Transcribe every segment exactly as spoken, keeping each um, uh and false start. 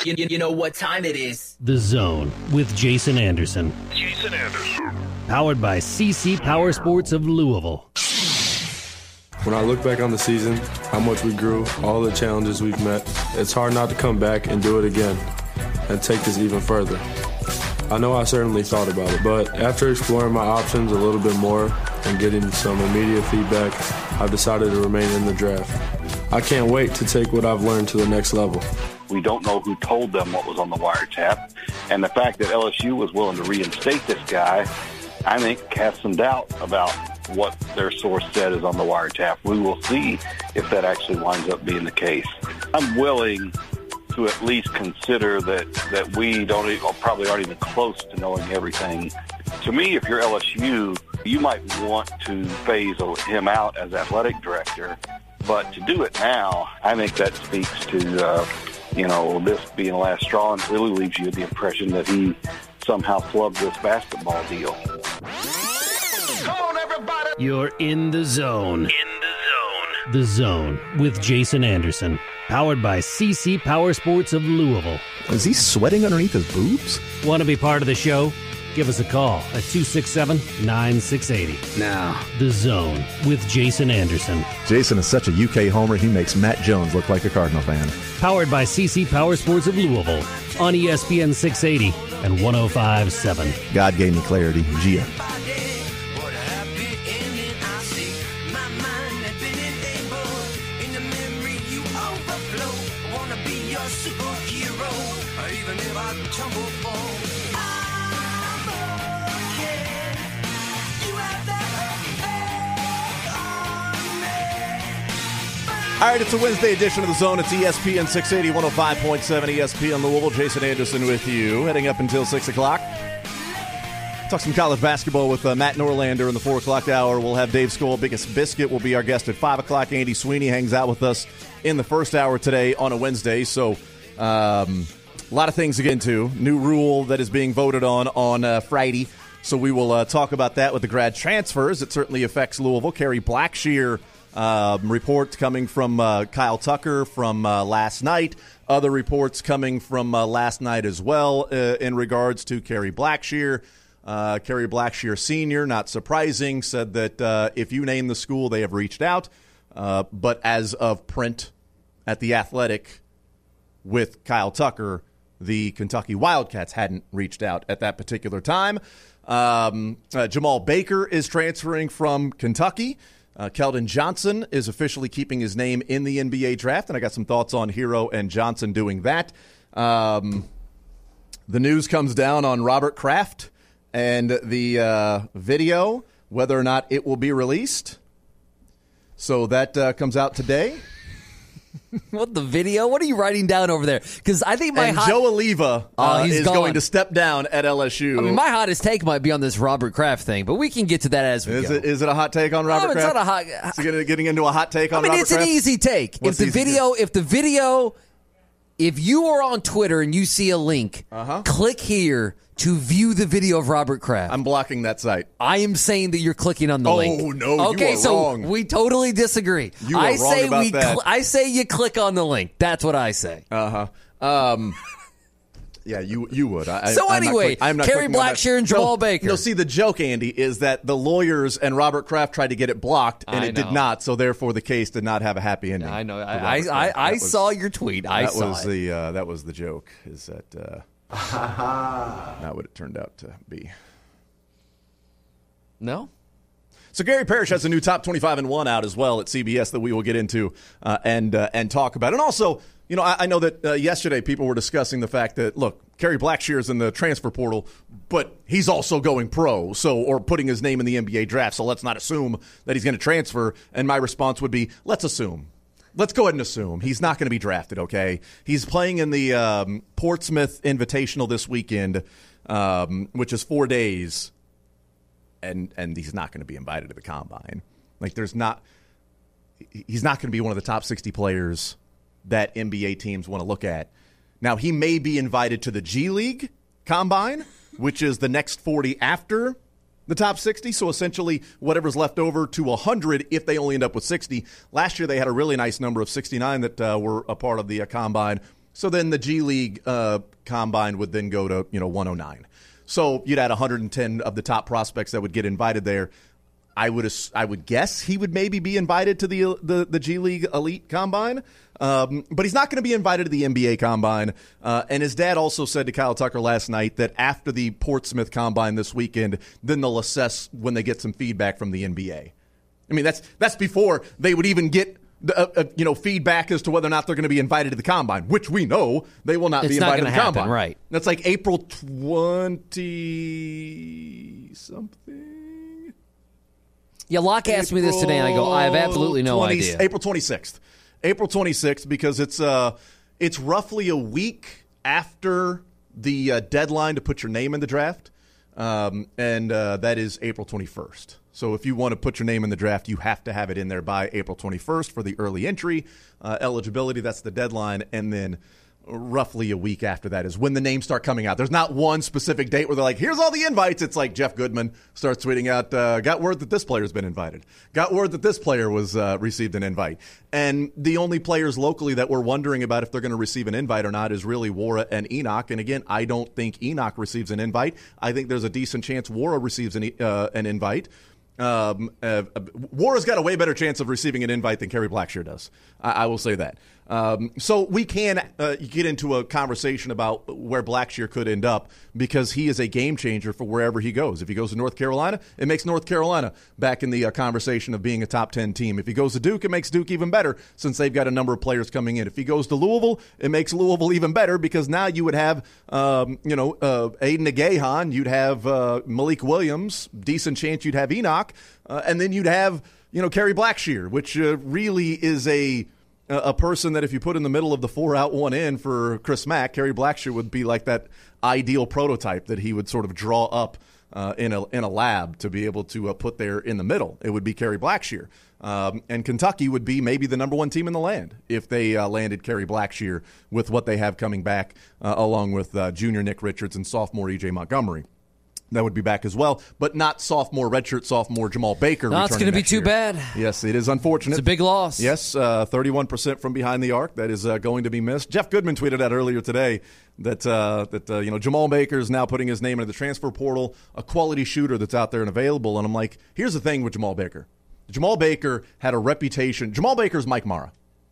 You, you, you know what time it is. The Zone with Jason Anderson. Jason Anderson. Powered by C C Power Sports of Louisville. When I look back on the season, how much we grew, all the challenges we've met, it's hard not to come back and do it again and take this even further. I know I certainly thought about it, but after exploring my options a little bit more and getting some immediate feedback, I've decided to remain in the draft. I can't wait to take what I've learned to the next level. We don't know who told them what was on the wiretap, and the fact that L S U was willing to reinstate this guy, I think, casts some doubt about what their source said is on the wiretap. We will see if that actually winds up being the case. I'm willing to at least consider that, that we don't even, or probably aren't even close to knowing everything. To me, if you're L S U, you might want to phase him out as athletic director, but to do it now, I think that speaks to, uh, you know, this being the last straw and really leaves you the impression that he somehow flubbed this basketball deal. Come on, everybody. You're in the zone. In the zone. The Zone with Jason Anderson. Powered by C C Power Sports of Louisville. Is he sweating underneath his boobs? Want to be part of the show? Give us a call at two six seven, nine six eight zero. Now, The Zone with Jason Anderson. Jason is such a U K homer, he makes Matt Jones look like a Cardinal fan. Powered by C C Power Sports of Louisville on E S P N six eighty and one oh five point seven. God gave me clarity. Gia. All right, it's a Wednesday edition of The Zone. It's E S P N six eighty, one oh five point seven E S P N Louisville. Jason Anderson with you, heading up until six o'clock. Talk some college basketball with uh, Matt Norlander in the four o'clock hour. We'll have Dave Skoll. Biggest Biscuit will be our guest at five o'clock. Andy Sweeney hangs out with us in the first hour today on a Wednesday. So um, a lot of things to get into. New rule that is being voted on on uh, Friday. So we will uh, talk about that with the grad transfers. It certainly affects Louisville. Kerry Blackshear Um, reports coming from uh, Kyle Tucker from uh, last night. Other reports coming from uh, last night as well uh, in regards to Kerry Blackshear. Uh, Kerry Blackshear Senior, not surprising, said that uh, if you name the school, they have reached out. Uh, but as of print at The Athletic with Kyle Tucker, the Kentucky Wildcats hadn't reached out at that particular time. Um, uh, Jamal Baker is transferring from Kentucky. Uh, Keldon Johnson is officially keeping his name in the N B A draft, and I got some thoughts on Hero and Johnson doing that. Um, the news comes down on Robert Kraft and the uh, video, whether or not it will be released. So that uh, comes out today. What, the video? What are you writing down over there? Because I think my and hot... Joe Oliva uh, oh, he's is gone. going to step down at L S U. I mean, my hottest take might be on this Robert Kraft thing, but we can get to that as we is go. It, is it a hot take on Robert no, it's Kraft? not a hot... Is he getting, getting into a hot take on I mean, Robert it's Kraft? an easy take. What's if the easy video, take? if the video, if you are on Twitter and you see a link, uh-huh. click here to view the video of Robert Kraft. I'm blocking that site. I am saying that you're clicking on the oh, link. Oh, no, okay, you are so wrong. we totally disagree. You are I wrong say about we that. Cl- I say you click on the link. That's what I say. Uh-huh. Um, yeah, you you would. I, so I'm anyway, not, I'm not Kerry Blackshear and Jamal no, Baker. No, see, the joke, Andy, is that the lawyers and Robert Kraft tried to get it blocked, and I it know. did not, so therefore the case did not have a happy ending. I know. for I, Robert I, Kraft. I, I was, saw your tweet. I that saw was it. The, uh, that was the joke, is that uh, not what it turned out to be. No? So Gary Parrish has a new top twenty-five and one out as well at C B S that we will get into uh, and uh, and talk about. And also, you know, I, I know that uh, yesterday people were discussing the fact that, look, Kerry Blackshear is in the transfer portal, but he's also going pro, so or putting his name in the N B A draft, so let's not assume that he's going to transfer. And my response would be, let's assume. Let's go ahead and assume he's not going to be drafted, okay? He's playing in the um, Portsmouth Invitational this weekend, um, which is four days. And and he's not going to be invited to the combine. Like there's not, he's not going to be one of the top sixty players that N B A teams want to look at. Now he may be invited to the G League combine, which is the next forty after the top sixty. So essentially whatever's left over to one hundred if they only end up with sixty. Last year they had a really nice number of sixty-nine that uh, were a part of the uh, combine. So then the G League uh, combine would then go to, you know, one oh nine. So you'd add one hundred ten of the top prospects that would get invited there. I would I would guess he would maybe be invited to the the, the G League Elite Combine, um, but he's not going to be invited to the N B A Combine. Uh, and his dad also said to Kyle Tucker last night that after the Portsmouth Combine this weekend, then they'll assess when they get some feedback from the N B A. I mean, that's that's before they would even get uh, uh, you know feedback as to whether or not they're going to be invited to the Combine, which we know they will not it's be not invited to the happen, Combine. Right? That's like April twenty something. Yeah, Locke asked me this today, and I go, I have absolutely no twenty idea. April twenty-sixth. April twenty-sixth, because it's uh, it's roughly a week after the uh, deadline to put your name in the draft, um, and uh, that is April twenty-first. So if you want to put your name in the draft, you have to have it in there by April twenty-first for the early entry uh, eligibility. That's the deadline, and then roughly a week after that is when the names start coming out. There's not one specific date where they're like, here's all the invites. It's like Jeff Goodman starts tweeting out, uh, got word that this player's been invited. Got word that this player was uh, received an invite. And the only players locally that we're wondering about if they're going to receive an invite or not is really Wara and Enoch. And again, I don't think Enoch receives an invite. I think there's a decent chance Wara receives an, uh, an invite. Um, uh, Wara's got a way better chance of receiving an invite than Kerry Blackshear does. I, I will say that. Um, so we can uh, get into a conversation about where Blackshear could end up because he is a game changer for wherever he goes. If he goes to North Carolina, it makes North Carolina back in the uh, conversation of being a top ten team. If he goes to Duke, it makes Duke even better since they've got a number of players coming in. If he goes to Louisville, it makes Louisville even better because now you would have, um, you know, uh, Aiden Agahan, you'd have uh, Malik Williams, decent chance you'd have Enoch, uh, and then you'd have, you know, Kerry Blackshear, which uh, really is a a person that if you put in the middle of the four out, one in for Chris Mack, Kerry Blackshear would be like that ideal prototype that he would sort of draw up uh, in a in a lab to be able to uh, put there in the middle. It would be Kerry Blackshear. Um, and Kentucky would be maybe the number one team in the land if they uh, landed Kerry Blackshear with what they have coming back, uh, along with uh, junior Nick Richards and sophomore E J Montgomery. That would be back as well, but not sophomore, redshirt sophomore Jamal Baker. No, it's going to be too year. bad. Yes, it is unfortunate. It's a big loss. Yes, uh, thirty-one percent from behind the arc. That is uh, going to be missed. Jeff Goodman tweeted out earlier today that uh, that uh, you know Jamal Baker is now putting his name into the transfer portal, a quality shooter that's out there and available. And I'm like, here's the thing with Jamal Baker. Jamal Baker had a reputation. Jamal Baker's Mike Mara.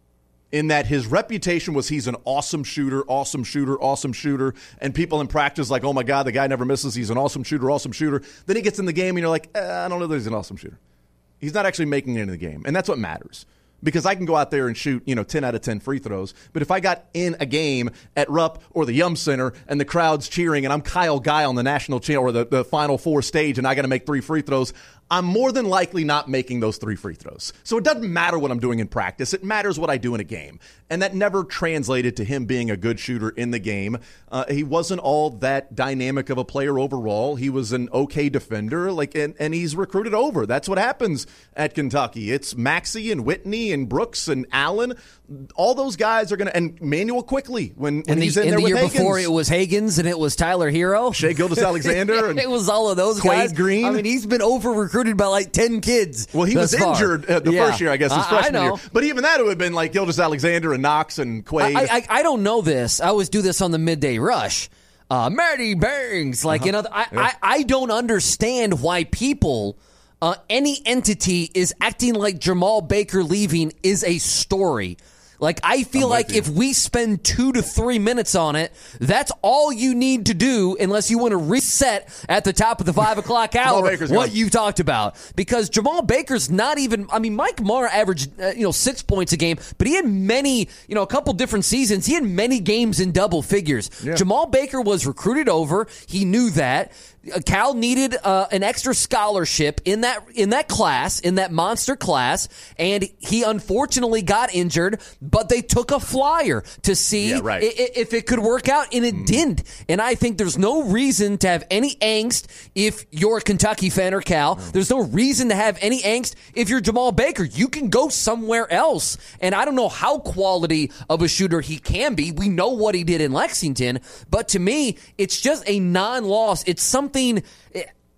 In that his reputation was he's an awesome shooter, awesome shooter, awesome shooter, and people in practice like, oh my God, the guy never misses. He's an awesome shooter, awesome shooter. Then he gets in the game and you're like, eh, I don't know that he's an awesome shooter. He's not actually making it in the game, and that's what matters. Because I can go out there and shoot, you know, ten out of ten free throws, but if I got in a game at Rupp or the Yum Center and the crowd's cheering and I'm Kyle Guy on the national channel or the, the Final Four stage and I got to make three free throws, I'm more than likely not making those three free throws. So it doesn't matter what I'm doing in practice. It matters what I do in a game. And that never translated to him being a good shooter in the game. Uh, he wasn't all that dynamic of a player overall. He was an okay defender, like, and, and he's recruited over. That's what happens at Kentucky. It's Maxey and Whitney and Brooks and Allen. All those guys are going to, and Manuel Quickly when, when and he's the, in there the with year Higgins. Before it was Higgins and it was Tyler Hero. Shea Gilgeous-Alexander. and It was all of those Quade guys. Green. I mean, he's been over-recruited by like ten kids. Well, he was far. injured uh, the yeah. first year, I guess, his I, freshman I year. know. But even that would have been like Gilgeous-Alexander and Knox and Quade. I, I, I don't know this. I always do this on the midday rush. Uh, Marty Bangs. Like, Uh-huh. you know, I, Yeah. I, I don't understand why people, uh, any entity is acting like Jamal Baker leaving is a story. Like, I feel like you. if we spend two to three minutes on it, that's all you need to do unless you want to reset at the top of the five o'clock hour what gone. you talked about. Because Jamal Baker's not even, I mean, Mike Mara averaged, uh, you know, six points a game, but he had many, you know, a couple different seasons. He had many games in double figures. Yeah. Jamal Baker was recruited over. He knew that. Cal needed uh, an extra scholarship in that in that class, in that monster class, and he unfortunately got injured, but they took a flyer to see Yeah, right. i- i- if it could work out, and it mm. didn't. And I think there's no reason to have any angst if you're a Kentucky fan or Cal. Mm. There's no reason to have any angst if you're Jamal Baker. You can go somewhere else, and I don't know how quality of a shooter he can be. We know what he did in Lexington, but to me, it's just a non-loss. It's something...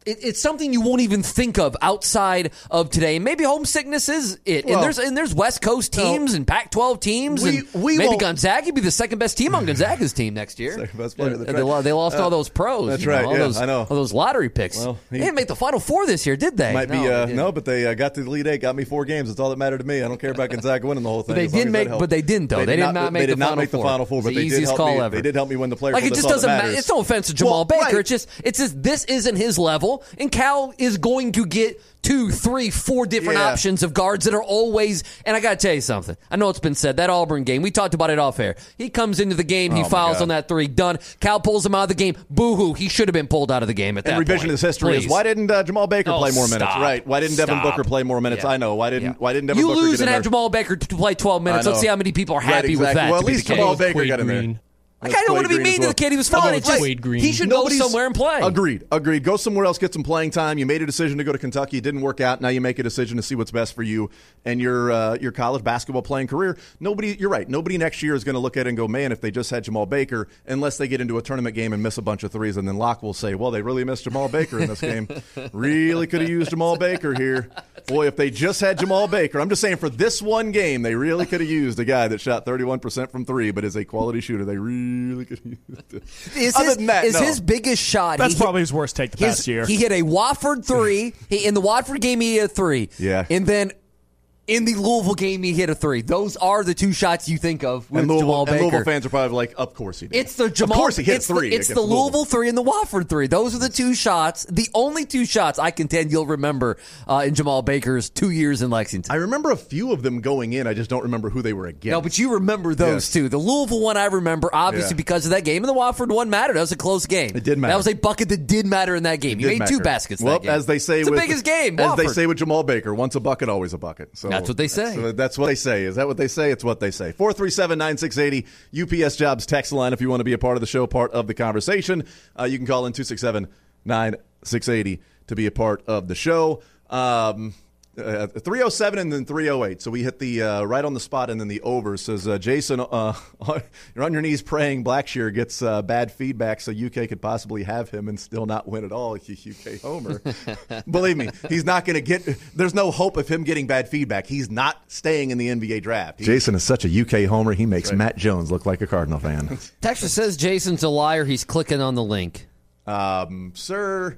it, it's something you won't even think of outside of today. And maybe homesickness is it. Well, and there's and there's West Coast teams no, and Pac twelve teams. we- and we maybe won't- Gonzaga be the second best team on Gonzaga's team next year. Second best player, that's they, right. lo- they lost Uh, all those pros. that's you know, right, all yeah, those, I know. All those lottery picks. Well, he- they didn't make the Final Four this year, did they? Might no, be uh, they no, but they uh, got to the Elite Eight, got me four games. That's all that mattered to me. I don't care about Gonzaga winning the whole thing. But they as long did as make, that helped. but they didn't though. They, They did not, not make they the did not Final make the Four. Final Four, but It's the they did easiest help call me. ever. They did help me win the player. Like it That's just all that doesn't matter. matters. It's no offense to Jamal Well, Baker. right. It's just it's just this isn't his level, and Cal is going to get two, three, four different Yeah. options of guards that are always. And I got to tell you something. I know it's been said that Auburn game. We talked about it off air. He comes into the game. He Oh, my fouls God. on that three. Done. Cal pulls him out of the game. Boo hoo. He should have been pulled out of the game at that And revisionist point. history Please. is why didn't uh, Jamal Baker Oh, play more minutes? stop. Right? Why didn't Devin Stop. Booker play more minutes? Yeah. I know. Why didn't Yeah. Why didn't Devin you Booker lose get in and there? have Jamal Baker to play twelve minutes? I Let's know. see how many people are Right, happy with exactly. that. Well, to at be least the Jamal case. Baker Quade got in there. Green. Like, I don't want to be Green mean as to well. the kid. He was I'll fine. go It's with just Quade Green. he should go Nobody's- somewhere and play. Agreed. Agreed. Go somewhere else, get some playing time. You made a decision to go to Kentucky. It didn't work out. Now you make a decision to see what's best for you and your uh, your college basketball playing career. Nobody, you're right. Nobody next year is going to look at it and go, man, if they just had Jamal Baker, unless they get into a tournament game and miss a bunch of threes, and then Locke will say, well, they really missed Jamal Baker in this game. Really could have used Jamal Baker here. Boy, if they just had Jamal Baker. I'm just saying for this one game, they really could have used a guy that shot thirty-one percent from three, but is a quality shooter. They really could have used it. Is, Other his, than that, is no. his biggest shot? That's he probably hit, his worst take the his- past year. He hit a Wofford three. He, in the Watford game, he hit a three. Yeah. And then in the Louisville game, he hit a three. Those are the two shots you think of with And Louisville, Jamal and Baker. Louisville fans are probably like, of course he did. It's the Jamal. Of course he hit it's three. The, it's against the Louisville three and the Wofford three. Those are the two shots. The only two shots I contend you'll remember uh, in Jamal Baker's two years in Lexington. I remember a few of them going in. I just don't remember who they were against. No, but you remember those Yes. two. The Louisville one I remember, obviously, Yeah. because of that game, and the Wofford one mattered. That was a close game. It did matter. That was a bucket that did matter in that game. You Did made two matter. baskets Well, that game. as they say, it's with, the biggest game. As they Wofford. say with Jamal Baker, once a bucket, always a bucket. So That's what they say. so that's what they say. Is that what they say? It's what they say. four three seven, nine six eight zero U P S Jobs text line if you want to be a part of the show, part of the conversation. Uh, you can call in two six seven, nine six eight zero to be a part of the show. Um, uh, three oh seven and then three oh eight. So we hit the uh, right on the spot and then the over. Says uh, Jason, uh, you're on your knees praying Blackshear gets uh, bad feedback so U K could possibly have him and still not win at all. You U K homer. Believe me, he's not going to get. There's no hope of him getting bad feedback. He's not staying in the N B A draft. He, Jason is such a U K homer, he makes Right. Matt Jones look like a Cardinal fan. Texas says Jason's a liar. He's clicking on the link. um, sir,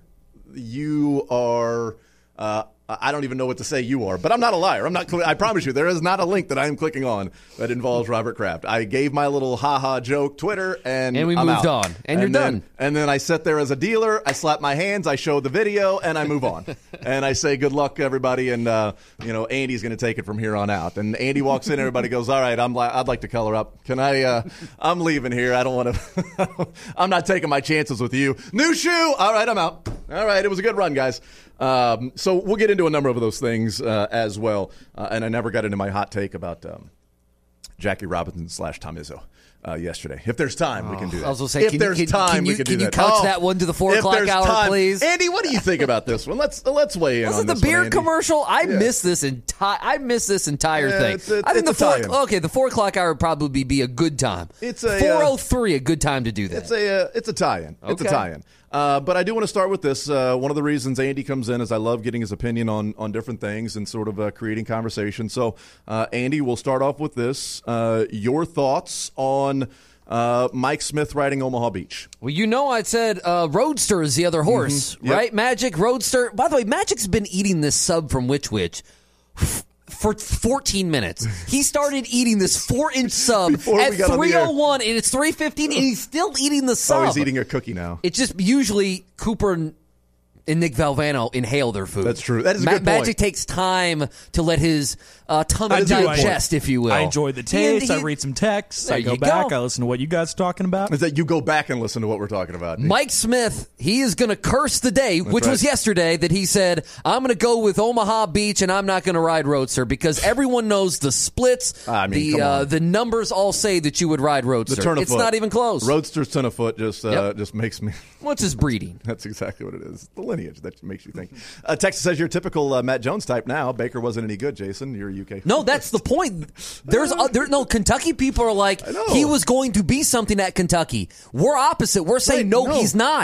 you are. Uh, I don't even know what to say you are, but I'm not a liar. I'm not. Cl- I promise you, there is not a link that I am clicking on that involves Robert Kraft. I gave my little ha-ha joke Twitter, and And we I'm moved out. on. And you're then, done. And then I sit there as a dealer. I slap my hands. I show the video, and I move on. And I say, "Good luck, everybody." And uh, you know, Andy's going to take it from here on out. And Andy walks in. Everybody goes, "All right, I'm. Li- I'd like to color up. Can I? Uh, I'm leaving here. I don't want to. I'm not taking my chances with you. New shoe. All right, I'm out. All right, it was a good run, guys." Um, so we'll get into a number of those things uh, as well. Uh, and I never got into my hot take about um, Jackie Robinson slash Tom Izzo uh, yesterday. If there's time, we can do that. I was gonna say, if can you- there's can- time, can we you- can do can you that. couch Oh, that one to the four if o'clock there's hour, time. please? Andy, what do you think about this one? Let's let's weigh in Was on it the this one, beer Andy. commercial? I Yeah. missed this entire. I missed this entire Yeah, thing. it's a- I think it's the four. Italian. Okay, the four o'clock hour would probably be a good time. It's a, uh, four oh three, a good time to do that. It's a uh, it's a tie-in. It's a Okay. tie-in. Uh, but I do want to start with this. Uh, one of the reasons Andy comes in is I love getting his opinion on on different things and sort of uh, creating conversation. So, uh, Andy, we'll start off with this. Uh, your thoughts on uh, Mike Smith riding Omaha Beach? Well, you know, I said uh, Roadster is the other horse, Mm-hmm. Yep. right? Magic, Roadster. By the way, Magic's been eating this sub from Which Wich f- for fourteen minutes. He started eating this four-inch sub Before we at got on the air. three oh one, and it's three fifteen, and he's still eating the sub. Oh, he's eating a cookie now. It's just usually Cooper and, and Nick Valvano inhale their food. That's true. That is a Ma- good point. Magic takes time to let his uh, tongue I do. digest, if you will. I enjoy the And taste. he- I read some texts. There I go you back. go. I listen to what you guys are talking about. Is that you go back and listen to what we're talking about? Mike Smith, he is going to curse the day, which right. was yesterday, that he said, I'm going to go with Omaha Beach and I'm not going to ride Roadster because everyone knows the splits, I mean, the come uh, on. the numbers all say that you would ride The Roadster. turn of It's foot. not even close. Roadster's ton of foot just uh, Yep. just makes me. What's his breeding? That's exactly what it is. The lineage that makes you think. Uh, Texas says you're typical uh, Matt Jones type now. Baker wasn't any good, Jason. You're a U K. No, that's the point. There's uh, there no Kentucky people are like I know. he was going to be something at Kentucky. We're opposite. We're saying Right, no, no. he's not.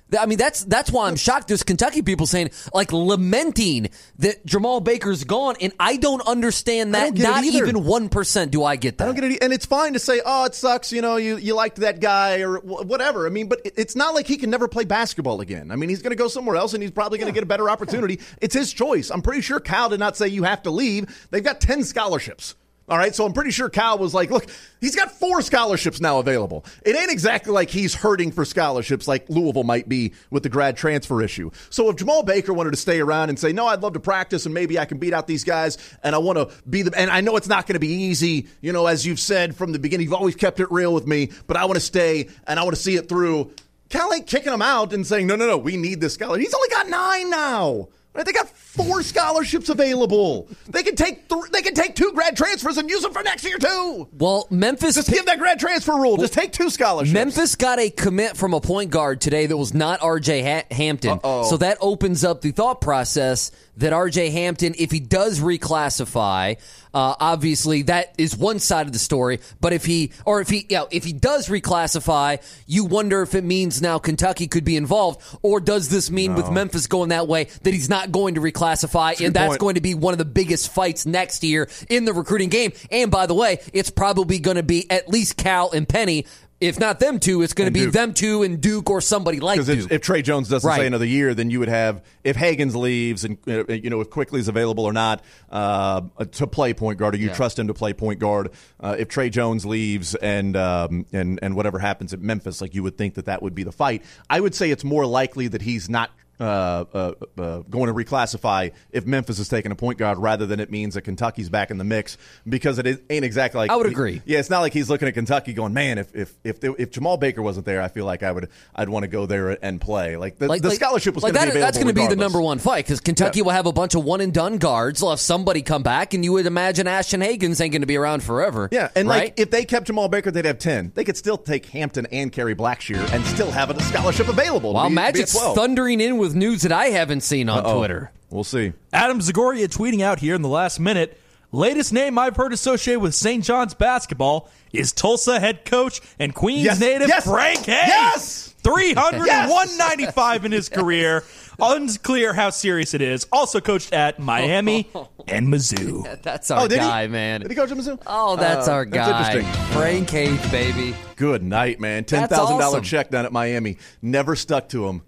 I mean, that's that's why I'm shocked. There's Kentucky people saying, like, lamenting that Jamal Baker's gone, and I don't understand that. don't get it Not either. even one percent do I get that. I don't get it. And it's fine to say, oh, it sucks, you know, you, you liked that guy or wh- whatever. I mean, but it- it's not like he can never play basketball again. I mean, he's going to go somewhere else, and he's probably going to get a better opportunity. It's his choice. I'm pretty sure Cal did not say you have to leave. They've got ten scholarships. All right, so I'm pretty sure Cal was like, look, he's got four scholarships now available. It ain't exactly like he's hurting for scholarships like Louisville might be with the grad transfer issue. So if Jamal Baker wanted to stay around and say, no, I'd love to practice and maybe I can beat out these guys and I want to be the – and I know it's not going to be easy, you know, as you've said from the beginning. You've always kept it real with me, but I want to stay and I want to see it through. Cal ain't kicking him out and saying, no, no, no, we need this scholarship. He's only got nine now. Right, they got four scholarships available. They can take th- they can take two grad transfers and use them for next year too. Well, Memphis just give that grad transfer rule. Just take two scholarships. Memphis got a commit from a point guard today that was not R J ha- Hampton. Uh-oh. So that opens up the thought process that R J Hampton, if he does reclassify, uh, obviously that is one side of the story. But if he, or if he, you know, if he does reclassify, you wonder if it means now Kentucky could be involved, or does this mean No. with Memphis going that way that he's not going to reclassify, a and good that's point. going to be one of the biggest fights next year in the recruiting game. And by the way, it's probably going to be at least Cal and Penny. If not them two, it's going to And be Duke. them two and Duke or somebody like Because Duke. if Trey Jones doesn't Right. stay another year, then you would have, if Hagens leaves and, uh, you know, if Quickly's available or not uh, to play point guard, or you Yeah. trust him to play point guard, uh, if Trey Jones leaves and, um, and, and whatever happens at Memphis, like you would think that that would be the fight. I would say it's more likely that he's not Uh, uh, uh, going to reclassify if Memphis is taking a point guard rather than it means that Kentucky's back in the mix, because it is, ain't exactly like I would agree. Yeah, it's not like he's looking at Kentucky going, man, if if if, they, if Jamal Baker wasn't there, I feel like I would I'd want to go there and play. Like the, the scholarship was like going to that- be available. That's going to be the regardless. number one fight because Kentucky Yeah. will have a bunch of one and done guards. They'll have somebody come back, and you would imagine Ashton Hagens ain't going to be around forever. Yeah, and right? like if they kept Jamal Baker, they'd have ten. They could still take Hampton and Kerry Blackshear and still have a scholarship available. While Be- be at Magic's twelve. thundering in with news that I haven't seen on Uh-oh. Twitter. We'll see. Adam Zagoria tweeting out here in the last minute. Latest name I've heard associated with Saint John's basketball is Tulsa head coach and Queens Yes. native Yes. Frank Hayes. Yes. three hundred Yes. and one ninety-five in his career. Unclear how serious it is. Also coached at Miami and Mizzou. That's our Oh, did he? guy, man. Did he coach at Mizzou? Oh, that's Uh, our that's guy. interesting. Frank Hayes, baby. Good night, man. ten That's thousand dollars awesome. check down at Miami. Never stuck to him.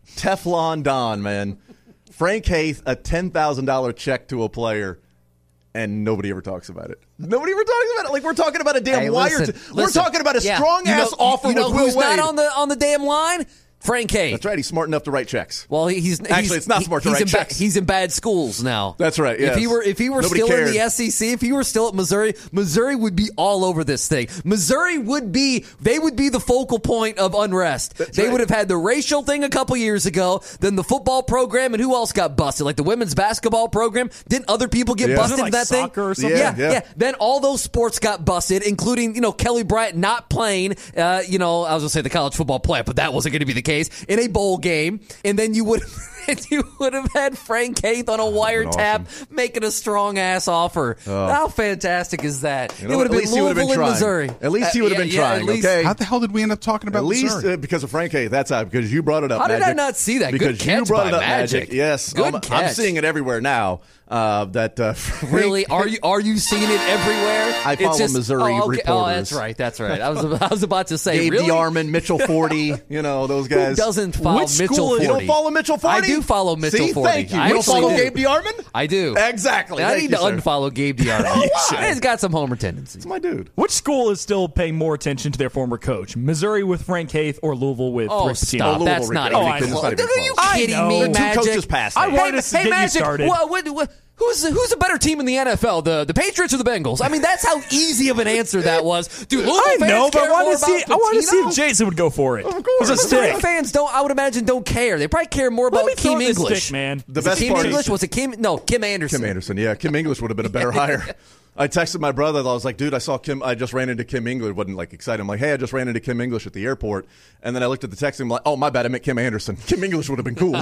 Teflon Don, man. Frank Haith, a ten thousand dollars check to a player, and nobody ever talks about it. Nobody ever talks about it. Like, we're talking about a damn Hey, wire. listen, we're listen. talking about a Yeah. strong-ass You know- offer you know with Will who's Wade. not on the on the damn line? Frank Hayes. That's right. He's smart enough to write checks. Well, he- he's Actually, he's, it's not he- smart to he's write in ba- checks. he's in bad schools now. That's right, yes. If he were if he were Nobody still in cared. the S E C, if he were still at Missouri, Missouri would be all over this thing. Missouri would be they would be the focal point of unrest. That's they right. would have had the racial thing a couple years ago, then the football program, and who else got busted? Like the women's basketball program. Didn't other people get Yeah. busted Wasn't in it that like thing? soccer or something? Yeah, Yeah, yeah, yeah. Then all those sports got busted, including, you know, Kelly Bryant not playing, uh, you know, I was going to say the college football playoff, but that wasn't going to be the case, in a bowl game. And then you would and you would have had Frank Haith on a wiretap making a strong-ass offer. How fantastic is that? You know, it would at have least been he would have been Louisville in trying. Missouri. At least he Uh, would have yeah, been yeah, trying, at least- okay? How the hell did we end up talking about At least Missouri? uh, because of Frank Haith. That's how, because you brought it up, How did Magic. I not see that? Good Because you catch brought by it up, Magic. Yes. Good I'm, I'm catch. seeing it everywhere now. Uh, that uh, Frank- Really? Are you are you seeing it everywhere? I It's follow just- Missouri oh, okay. Oh, reporters. that's right. That's right. I was I was about to say, Gabe really? DeArmond, Mitchell Forty, you know, those Who guys. doesn't follow Which Mitchell school- Forty? You don't follow Mitchell Forty? I do follow Mitchell See, Forty. thank you. I You don't actually follow do. Gabe DeArmond? I do. Exactly. I Thank need you, to sir. unfollow Gabe DeArmond. He's got some homer tendencies. It's my dude. Which school is still paying more attention to their former coach? Missouri with Frank Haith or Louisville with Oh, Rick Pitino? stop. Louisville, That's Rick not Pitino. even Oh, I close. know. Not even Are you close. kidding I me, know. Two Magic? coaches passed I me. wanted hey, to hey, get you Magic, started. what, what, what, who's, who's a better team in the N F L, the, the Patriots or the Bengals? I mean, that's how easy of an answer that was. Dude, Louisville I fans know, but I care wanted more to see. about I wanted to see Pitino? if Jason would go for it. Of course. It's a Missouri stick. fans don't, I would imagine, don't care. They probably care more Let about me throw Kim this English. stick, man. The Was it best Kim part English? is Was it Kim? No, Kim Anderson. Kim Anderson. Yeah, Kim English would have been a better hire. I texted my brother. I was like, dude, I saw Kim. I just ran into Kim English. Wasn't like excited. I'm like, hey, I just ran into Kim English at the airport. And then I looked at the text and I'm like, oh, my bad. I meant Kim Anderson. Kim English would have been cool.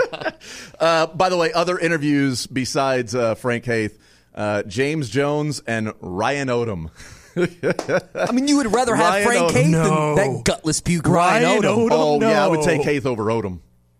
uh, by the way, other interviews besides uh, Frank Haith, uh, James Jones and Ryan Odom. I mean, you would rather have Ryan Frank Odom. Haith No. than that gutless puke Ryan, Ryan Odom. Odom. Oh, no. yeah, I would take Haith over Odom.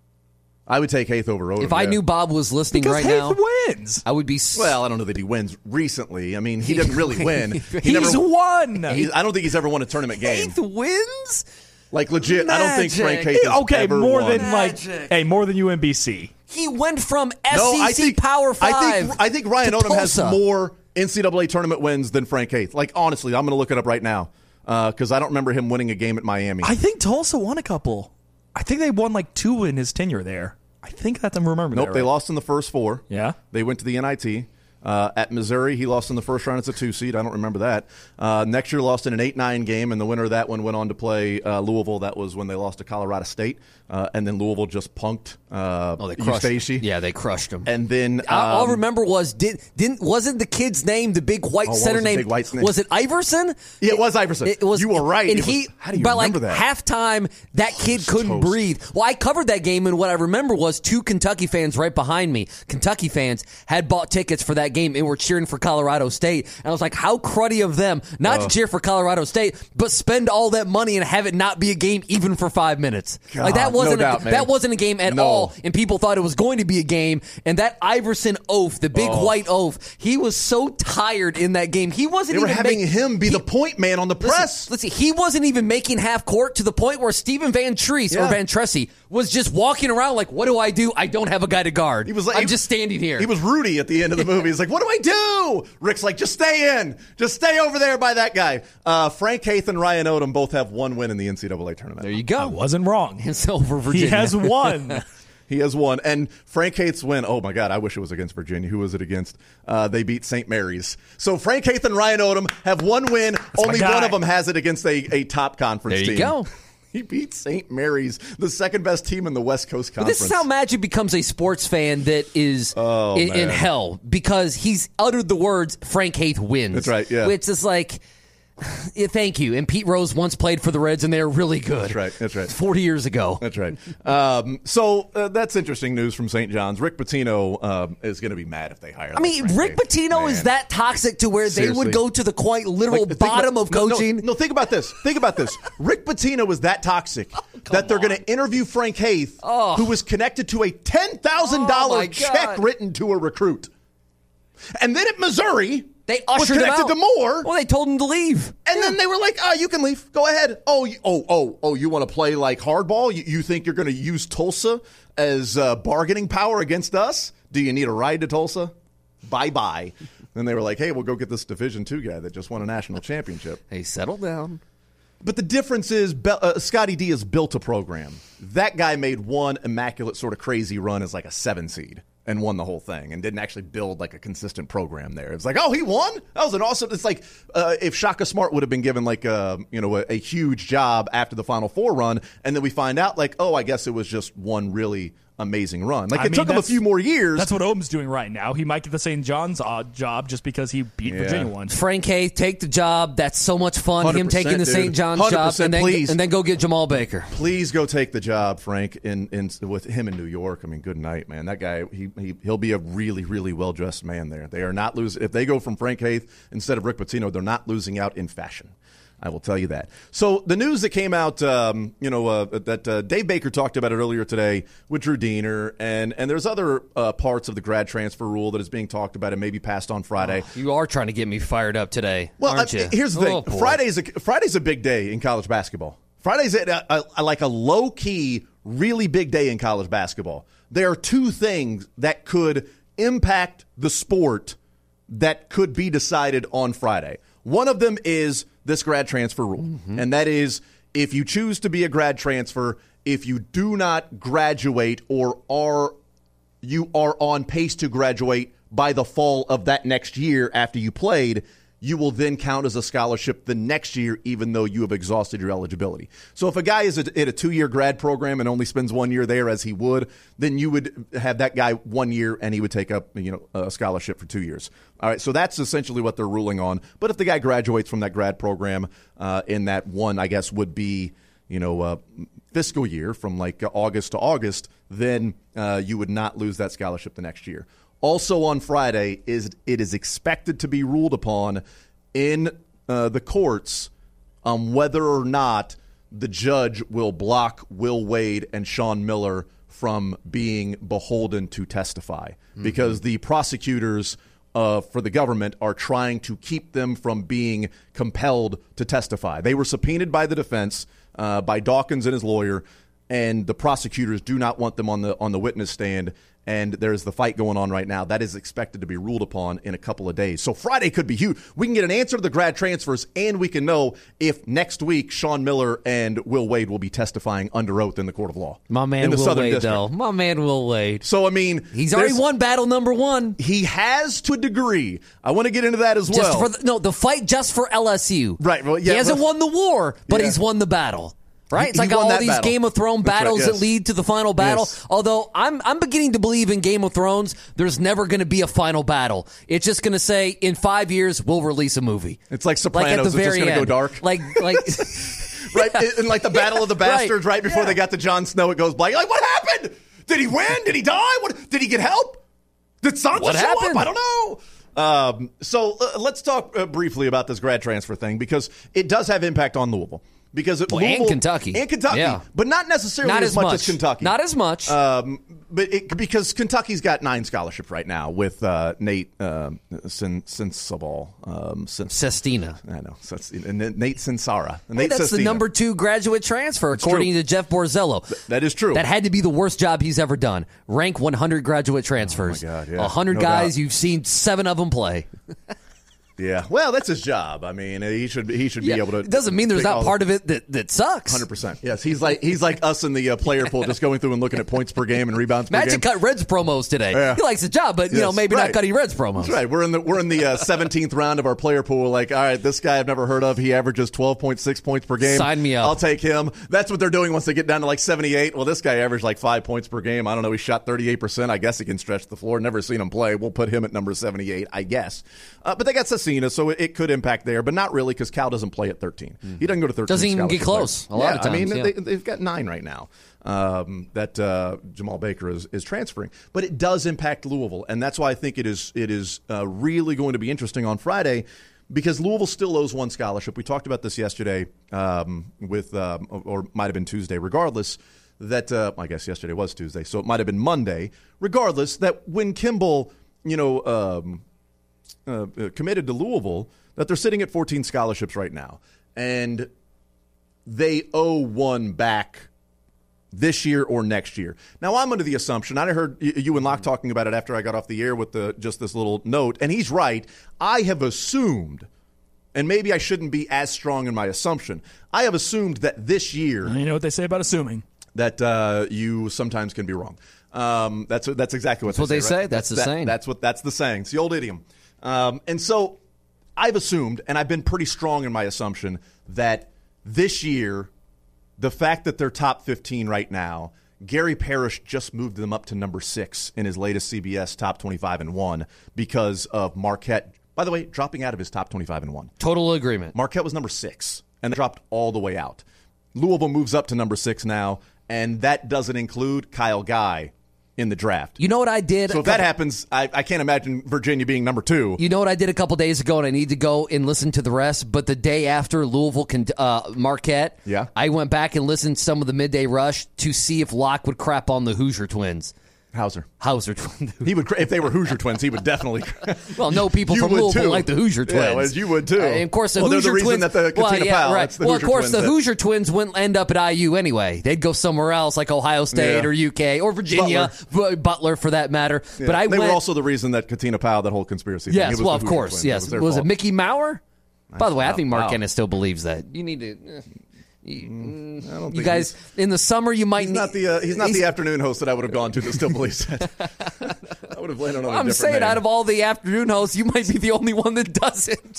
I would take Haith over Odom. If I yeah. knew Bob was listening Because right Haith now, wins. I would be. s- Well, I don't know that he wins recently. I mean, he didn't really win. He He's never, won. he- I don't think he's ever won a tournament game. Haith wins. Like, legit, I don't think Frank Magic. Haith has okay, ever more won. than like, Magic. hey, more than U M B C. He went from S No, E C I think, Power Five. I think, I think Ryan to Odom has Tulsa. more N C double A tournament wins than Frank Haith. Like, honestly, I'm going to look it up right now because I don't remember him winning a game at Miami. I think Tulsa won a couple. I think they won like two in his tenure there. I think that I'm remembering. Nope, that they right. lost in the first four. Yeah. They went to the N I T. Uh, at Missouri, he lost in the first round as a two seed. I don't remember that. Uh, next year, lost in an eight nine game, and the winner of that one went on to play uh, Louisville. That was when they lost to Colorado State, uh, and then Louisville just punked uh, Oh, they crushed. Eustachy. Yeah, they crushed him. And then um, all I remember was did didn't wasn't the kid's name the big white Oh, what center was the name? big white's name? Was it Iverson? Yeah, it was Iverson. It was. You were right. And It was- he, how do you by remember like that? halftime, that kid couldn't toast. breathe. Well, I covered that game, and what I remember was two Kentucky fans right behind me. Kentucky fans had bought tickets for that game and were cheering for Colorado State. And I was like, how cruddy of them not to cheer for Colorado State, but spend all that money and have it not be a game even for five minutes. God, like that no wasn't doubt, a, man. that wasn't a game at No. all, and people thought it was going to be a game. And that Iverson oath, the big Oh. white oath, he was so tired in that game. He wasn't They were even having make- him be he- the point man on the press. Listen, listen, he wasn't even making half court to the point where Stephen Van Treese Yeah. or Van Tressie was just walking around like, what do I do? I don't have a guy to guard. He was like, I'm just standing here. He was Rudy at the end of the movie. He's like, what do I do? Rick's like, just stay in. Just stay over there by that guy. Uh, Frank Haith and Ryan Odom both have one win in the N C double A tournament. There you I go. wasn't wrong. It's over Virginia. He has won. He has won. And Frank Haith's win, oh my God, I wish it was against Virginia. Who was it against? Uh, they beat Saint Mary's. So Frank Haith and Ryan Odom have one win. Only my guy. one of them has it against a, a top conference There you team. go. He beat Saint Mary's, the second best team in the West Coast But Conference. this is how Magic becomes a sports fan that is Oh, in, in man. hell because he's uttered the words Frank Haith wins. That's right, yeah. Which is like, yeah, thank you. And Pete Rose once played for the Reds, and they're really good. That's right, that's right. forty years ago. That's right. Um, so uh, that's interesting news from Saint John's. Rick Pitino um, is going to be mad if they hire. I mean, Rick Pitino is that toxic to where Seriously. they would go to the quite literal Like, think bottom about- of no, no, coaching. No, think about this. Think about this. Rick Pitino is that toxic that they're going to interview Frank Haith, who was connected to a ten thousand Oh, my dollars God. check written to a recruit. And then at Missouri, They was ushered him connected out. to Moore. Well, they told him to leave. And then they were like, "Oh, you can leave. Go ahead. Oh, you, oh, oh, oh. You want to play like hardball? You, you think you're going to use Tulsa as uh, bargaining power against us? Do you need a ride to Tulsa? Bye bye." Then they were like, "Hey, we'll go get this Division Two guy that just won a national championship." Hey, settle down. But the difference is, Be- uh, Scotty D has built a program. That guy made one immaculate sort of crazy run as like a seven seed. And won the whole thing and didn't actually build like a consistent program there. It's like, oh, he won? That was an awesome. It's like uh, if Shaka Smart would have been given like a, you know, a, a huge job after the Final Four run, and then we find out like, oh, I guess it was just one really amazing run. Like I it mean, took him a that's- few more years. That's what Odom's doing right now. He might get the Saint John's odd job just because he beat Yeah. Virginia once. Frank Haith, take the job. That's so much fun. one hundred Him percent, taking the dude. Saint John's one hundred job, percent, and then please. and then go get Jamal Baker. Please go take the job, Frank, in, in with him in New York. I mean, good night, man. That guy, he, he he'll be a really, really well dressed man there. They are not losing if they go from Frank Haith instead of Rick Pitino. They're not losing out in fashion. I will tell you that. So the news that came out, um, you know, uh, that uh, Dave Baker talked about it earlier today with Drew Diener, and and there's other uh, parts of the grad transfer rule that is being talked about and maybe passed on Friday. You are trying to get me fired up today, Well, aren't uh, you? here's the thing: Oh, boy. Friday's a, Friday's a big day in college basketball. Friday's a, a, a, like a low key, really big day in college basketball. There are two things that could impact the sport that could be decided on Friday. One of them is this grad transfer rule, Mm-hmm. and that is if you choose to be a grad transfer, if you do not graduate or are you are on pace to graduate by the fall of that next year after you played, you will then count as a scholarship the next year, even though you have exhausted your eligibility. So if a guy is at a two-year grad program and only spends one year there as he would, then you would have that guy one year and he would take up, you know, a scholarship for two years. All right, so that's essentially what they're ruling on. But if the guy graduates from that grad program uh, in that one, I guess, would be, you know, uh, fiscal year from like August to August, then uh, you would not lose that scholarship the next year. Also on Friday, is it is expected to be ruled upon in uh, the courts on whether or not the judge will block Will Wade and Sean Miller from being beholden to testify, mm-hmm. because the prosecutors uh, for the government are trying to keep them from being compelled to testify. They were subpoenaed by the defense, uh, by Dawkins and his lawyer, and the prosecutors do not want them on the on the witness stand. And there's the fight going on right now. That is expected to be ruled upon in a couple of days. So Friday could be huge. We can get an answer to the grad transfers, and we can know if next week Sean Miller and Will Wade will be testifying under oath in the court of law. My man in the Will Southern Wade, District. though. My man Will Wade. So, I mean, he's already won battle number one. He has to a degree. I want to get into that as just well. For the, no, the fight just for L S U. Right. Well, yeah, he hasn't but, won the war, but yeah. he's won the battle. Right? He, it's like all all these battle. Game of Thrones That's battles right, yes. that lead to the final battle. Yes. Although I'm I'm beginning to believe in Game of Thrones, there's never going to be a final battle. It's just going to say in five years we'll release a movie. It's like Sopranos. Like at the it's very just going to go end. dark. Like like right, in like the Battle of the Bastards, right, right before yeah. they got to Jon Snow, it goes black. Like, what happened? Did he win? Did he die? What? Did he get help? Did Sansa what show happened? up? I don't know. Um, so uh, let's talk uh, briefly about this grad transfer thing, because it does have impact on Louisville. Because it, well, Louisville, and Kentucky. And Kentucky. Yeah. But not necessarily not as, as much, much as Kentucky. Not as much. Um, but it, because Kentucky's got nine scholarships right now with uh, Nate uh, Sin, Sinsabal. Um, Sin, Sestina. I know. Sestina. And Nate Sinsara. Hey, Nate that's Sestina. the number two graduate transfer, It's according true. to Jeff Borzello. Th- that is true. That had to be the worst job he's ever done. Rank one hundred graduate transfers. Oh, my God, yeah. one hundred No guys, doubt. you've seen seven of them play. Yeah, well, that's his job. I mean, he should he should Yeah, be able to. it doesn't mean there's take not all part the, of it that, that sucks. one hundred percent. Yes, he's like he's like us in the uh, player pool, just going through and looking at points per game and rebounds per Magic game. cut Reds promos today. Yeah. He likes the job, but you know Yes, maybe right. not cutting Reds promos. That's right. We're in the we're in the uh, seventeenth round of our player pool. Like, all right, this guy I've never heard of. He averages twelve point six points per game. Sign me up. I'll take him. That's what they're doing once they get down to like seventy-eight. Well, this guy averaged like five points per game. I don't know. He shot thirty-eight percent. I guess he can stretch the floor. Never seen him play. We'll put him at number seventy-eight, I guess. Uh, but they got Cecina, so it, it could impact there, but not really, because Cal doesn't play at thirteen. Mm-hmm. He doesn't go to thirteen. Doesn't even get scholarship close players. a lot yeah, of times. I mean, yeah. they, they've got nine right now um, that uh, Jamal Baker is, is transferring. But it does impact Louisville, and that's why I think it is it is uh, really going to be interesting on Friday, because Louisville still owes one scholarship. We talked about this yesterday um, with, um, or might have been Tuesday, regardless, that, uh, I guess yesterday was Tuesday, so it might have been Monday, regardless, that when Kimball, you know, um, uh, committed to Louisville, that they're sitting at fourteen scholarships right now. And they owe one back this year or next year. Now, I'm under the assumption, I heard you and Locke talking about it after I got off the air with the, just this little note, and he's right. I have assumed, and maybe I shouldn't be as strong in my assumption, I have assumed that this year... You know what they say about assuming. That uh, you sometimes can be wrong. Um, that's that's exactly what That's they what say. they right? say. That's the that, saying. That's what that's the saying. It's the old idiom. Um, and so I've assumed, and I've been pretty strong in my assumption, that this year, the fact that they're top fifteen right now, Gary Parrish just moved them up to number six in his latest C B S top twenty-five and one because of Marquette. By the way, dropping out of his top twenty-five and one. Total agreement. Marquette was number six, and they dropped all the way out. Louisville moves up to number six now, and that doesn't include Kyle Guy in the draft. You know what I did? So if that happens, I, I can't imagine Virginia being number two. You know what I did a couple days ago, and I need to go and listen to the rest. But the day after Louisville can uh, Marquette, Yeah. I went back and listened to some of the midday rush to see if Locke would crap on the Hoosier twins. Hauser. Hauser twins. He would, if they were Hoosier twins, he would definitely. Well, no people You from would Louisville too. like the Hoosier twins. Yeah, well, you would too. Uh, and of course, the well, Hoosier they're the reason twins. that the well, Katina yeah, Powell, right. it's the well, Hoosier of course, twins the that- Hoosier twins wouldn't end up at I U anyway. They'd go somewhere else, like Ohio State Yeah. or U K or Virginia, Butler, Butler for that matter. Yeah. But I they went. were also the reason that Katina Powell, that whole conspiracy thing. Yes, it was well, the of Hoosier course, twins. yes. It was, their Was it fault. Mickey Maurer? By the way, I think Wow. Mark Ennis still believes that. You need to. eh, you, I don't you think guys, he's- in the summer, you might He's need. not the uh, he's not the afternoon host that I would have gone to that still believes that. I would have landed on a I'm different saying, name. out of all the afternoon hosts, you might be the only one that doesn't.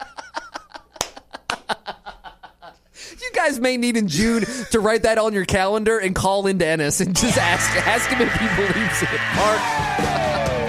You guys may need in June to write that on your calendar and call into Ennis and just ask ask him if he believes it. Mark,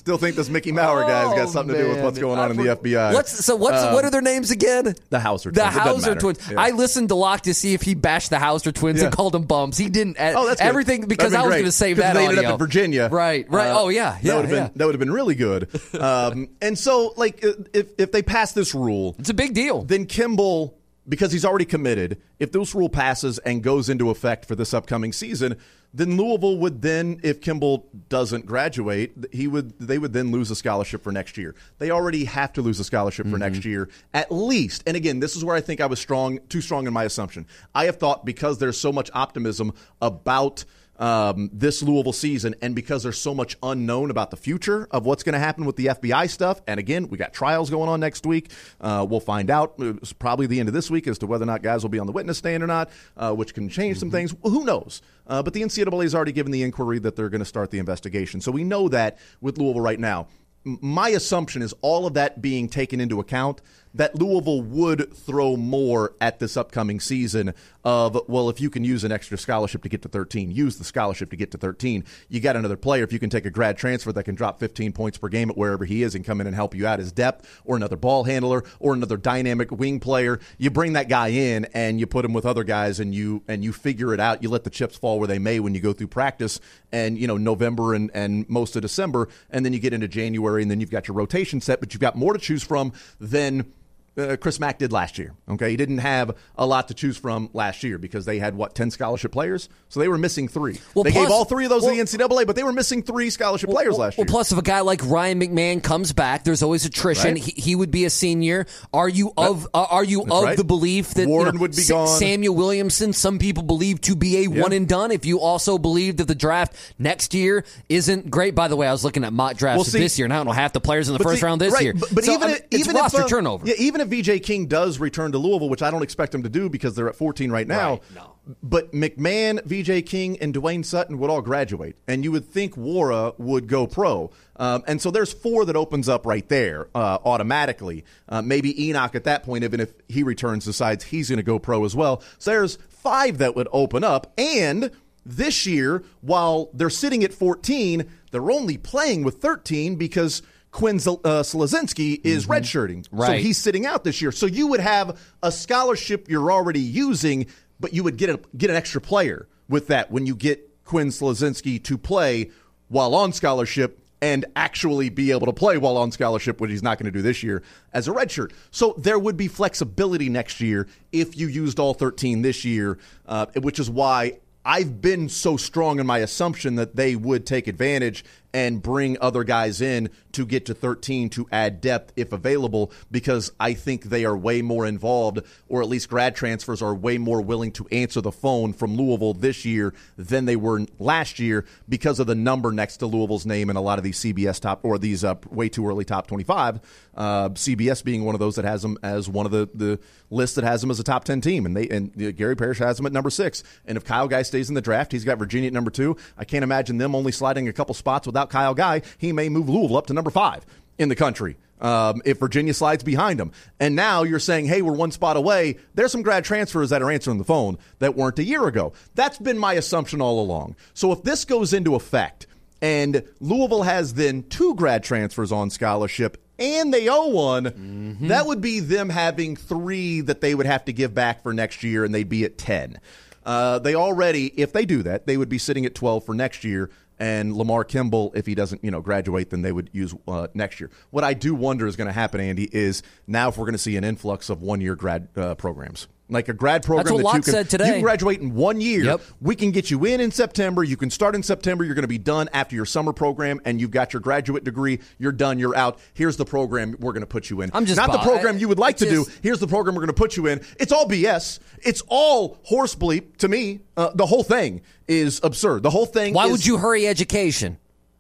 Still think this Mickey Maurer guy's got something oh, to do with what's going on in the F B I. What's, so what's Um, what are their names again? The Hauser The twins. It doesn't Hauser matter. twins. Yeah. I listened to Locke to see if he bashed the Hauser twins Yeah. and called them bums. He didn't. Oh, that's good. everything because That'd I been was great. going to save 'Cause that they ended audio. up in Virginia. Right, right. Uh, oh yeah, that yeah, would have yeah. been that would have been really good. Um, and so, like, if if they pass this rule, It's a big deal. then Kimball, because he's already committed, if this rule passes and goes into effect for this upcoming season, then Louisville would then, if Kimball doesn't graduate, he would they would then lose a scholarship for next year. They already have to lose a scholarship for next year, at least. And again, this is where I think I was strong, too strong in my assumption. I have thought because there's so much optimism about Um, this Louisville season, and because there's so much unknown about the future of what's going to happen with the F B I stuff, and again, we got trials going on next week. Uh, we'll find out it's probably the end of this week as to whether or not guys will be on the witness stand or not, uh, which can change some things. Well, who knows? Uh, but the N C double A has already given the inquiry that they're going to start the investigation. So we know that with Louisville right now. M- My assumption is all of that being taken into account, that Louisville would throw more at this upcoming season of, well, if you can use an extra scholarship to get to thirteen, use the scholarship to get to thirteen. You got another player, if you can take a grad transfer that can drop fifteen points per game at wherever he is and come in and help you out as depth, or another ball handler, or another dynamic wing player. You bring that guy in and you put him with other guys and you and you figure it out. You let the chips fall where they may when you go through practice and, you know, November and, and most of December, and then you get into January and then you've got your rotation set, but you've got more to choose from than Uh, Chris Mack did last year. Okay, he didn't have a lot to choose from last year because they had what ten scholarship players, so they were missing three. Well, they plus, gave all three of those well, to the N C double A, but they were missing three scholarship well, players well, last year. Well, plus if a guy like Ryan McMahon comes back, there's always attrition. Right. He, he would be a senior. Are you of uh, are you That's of right. the belief that Warren you know, would be Sa- gone. Samuel Williamson, some people believe to be a Yeah. one and done. If you also believe that the draft next year isn't great. By the way, I was looking at mock drafts Well, see- this year, and I don't know half the players in the But first see- round this right, year. But, but So, even I mean, if, it's even roster if, uh, turnover. Yeah, even if V J King does return to Louisville, which I don't expect him to do because they're at fourteen right now. Right, no. But McMahon, V J King, and Dwayne Sutton would all graduate, and you would think Wara would go pro. Um, and so there's four that opens up right there uh, automatically. Uh, maybe Enoch at that point, even if he returns, decides he's going to go pro as well. So there's five that would open up. And this year, while they're sitting at fourteen, they're only playing with thirteen because Quinn uh, Slazinski is Mm-hmm. redshirting. So Right. he's sitting out this year. So you would have a scholarship you're already using, but you would get a, get an extra player with that when you get Quinn Slazinski to play while on scholarship and actually be able to play while on scholarship, which he's not going to do this year as a redshirt. So there would be flexibility next year if you used all thirteen this year, uh, which is why I've been so strong in my assumption that they would take advantage and bring other guys in to get to thirteen to add depth if available, because I think they are way more involved, or at least grad transfers are way more willing to answer the phone from Louisville this year than they were last year because of the number next to Louisville's name in a lot of these C B S top or these uh, way too early top twenty-five. Uh, C B S being one of those that has them as one of the, the lists that has them as a top ten team, and they and uh, Gary Parrish has them at number six. And if Kyle Guy stays in the draft, he's got Virginia at number two. I can't imagine them only sliding a couple spots without Kyle Guy. He may move Louisville up to number five in the country um, if Virginia slides behind him. And now you're saying, hey, we're one spot away. There's some grad transfers that are answering the phone that weren't a year ago. That's been my assumption all along. So if this goes into effect and Louisville has then two grad transfers on scholarship and they owe one, mm-hmm. that would be them having three that they would have to give back for next year, and they'd be at ten. Uh, they already, if they do that, they would be sitting at twelve for next year. And Lamar Kimball, if he doesn't, you know, graduate, then they would use uh, next year. What I do wonder is going to happen, Andy, is now if we're going to see an influx of one-year grad uh, programs. Like a grad program That's what that Locke you can, said today. you can graduate in one year. Yep. We can get you in in September. You can start in September. You're going to be done after your summer program, and you've got your graduate degree. You're done. You're out. Here's the program we're going to put you in. I'm just Not the bi- program you would like to just- do. Here's the program we're going to put you in. It's all B S. It's all horse bleep to me. Uh, the whole thing is absurd. The whole thing Why is, would you hurry education?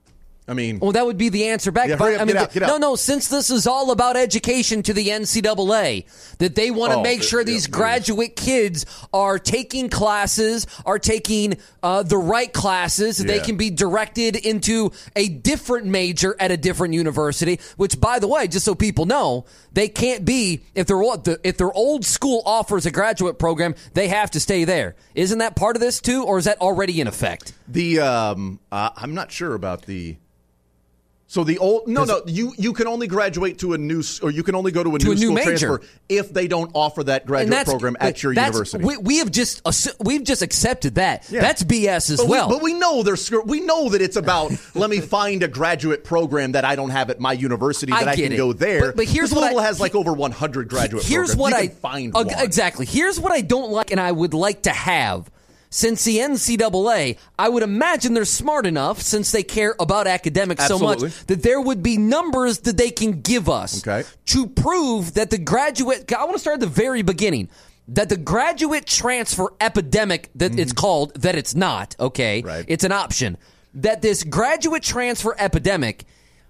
I mean, Well, that would be the answer back. Yeah, but, hurry up, I mean, get out, get no, out. no. Since this is all about education to the N C double A, that they want to Oh, make sure yeah, these yeah. graduate kids are taking classes, are taking uh, the right classes, that they Yeah. can be directed into a different major at a different university. Which, by the way, just so people know, they can't be if they're old- if their old school offers a graduate program, they have to stay there. Isn't that part of this too, or is that already in effect? The um, uh, I'm not sure about the So the old no no it, you you can only graduate to a new or you can only go to a to new a new school major. transfer if they don't offer that graduate program at your university. We, we have just we've just accepted that. Yeah. That's B S as but well. We, but we know there's we know that it's about let me find a graduate program that I don't have at my university that I, I can it. go there. But, but here's what what Louisville I, has like over one hundred graduate here's programs. What you I can find uh, one. Exactly. Here's what I don't like, and I would like to have. Since the N C double A, I would imagine they're smart enough, since they care about academics Absolutely. so much, that there would be numbers that they can give us okay. to prove that the graduate, I want to start at the very beginning, that the graduate transfer epidemic, that mm-hmm. it's called, that it's not, okay? Right. It's an option. That this graduate transfer epidemic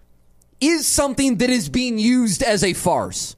is something that is being used as a farce.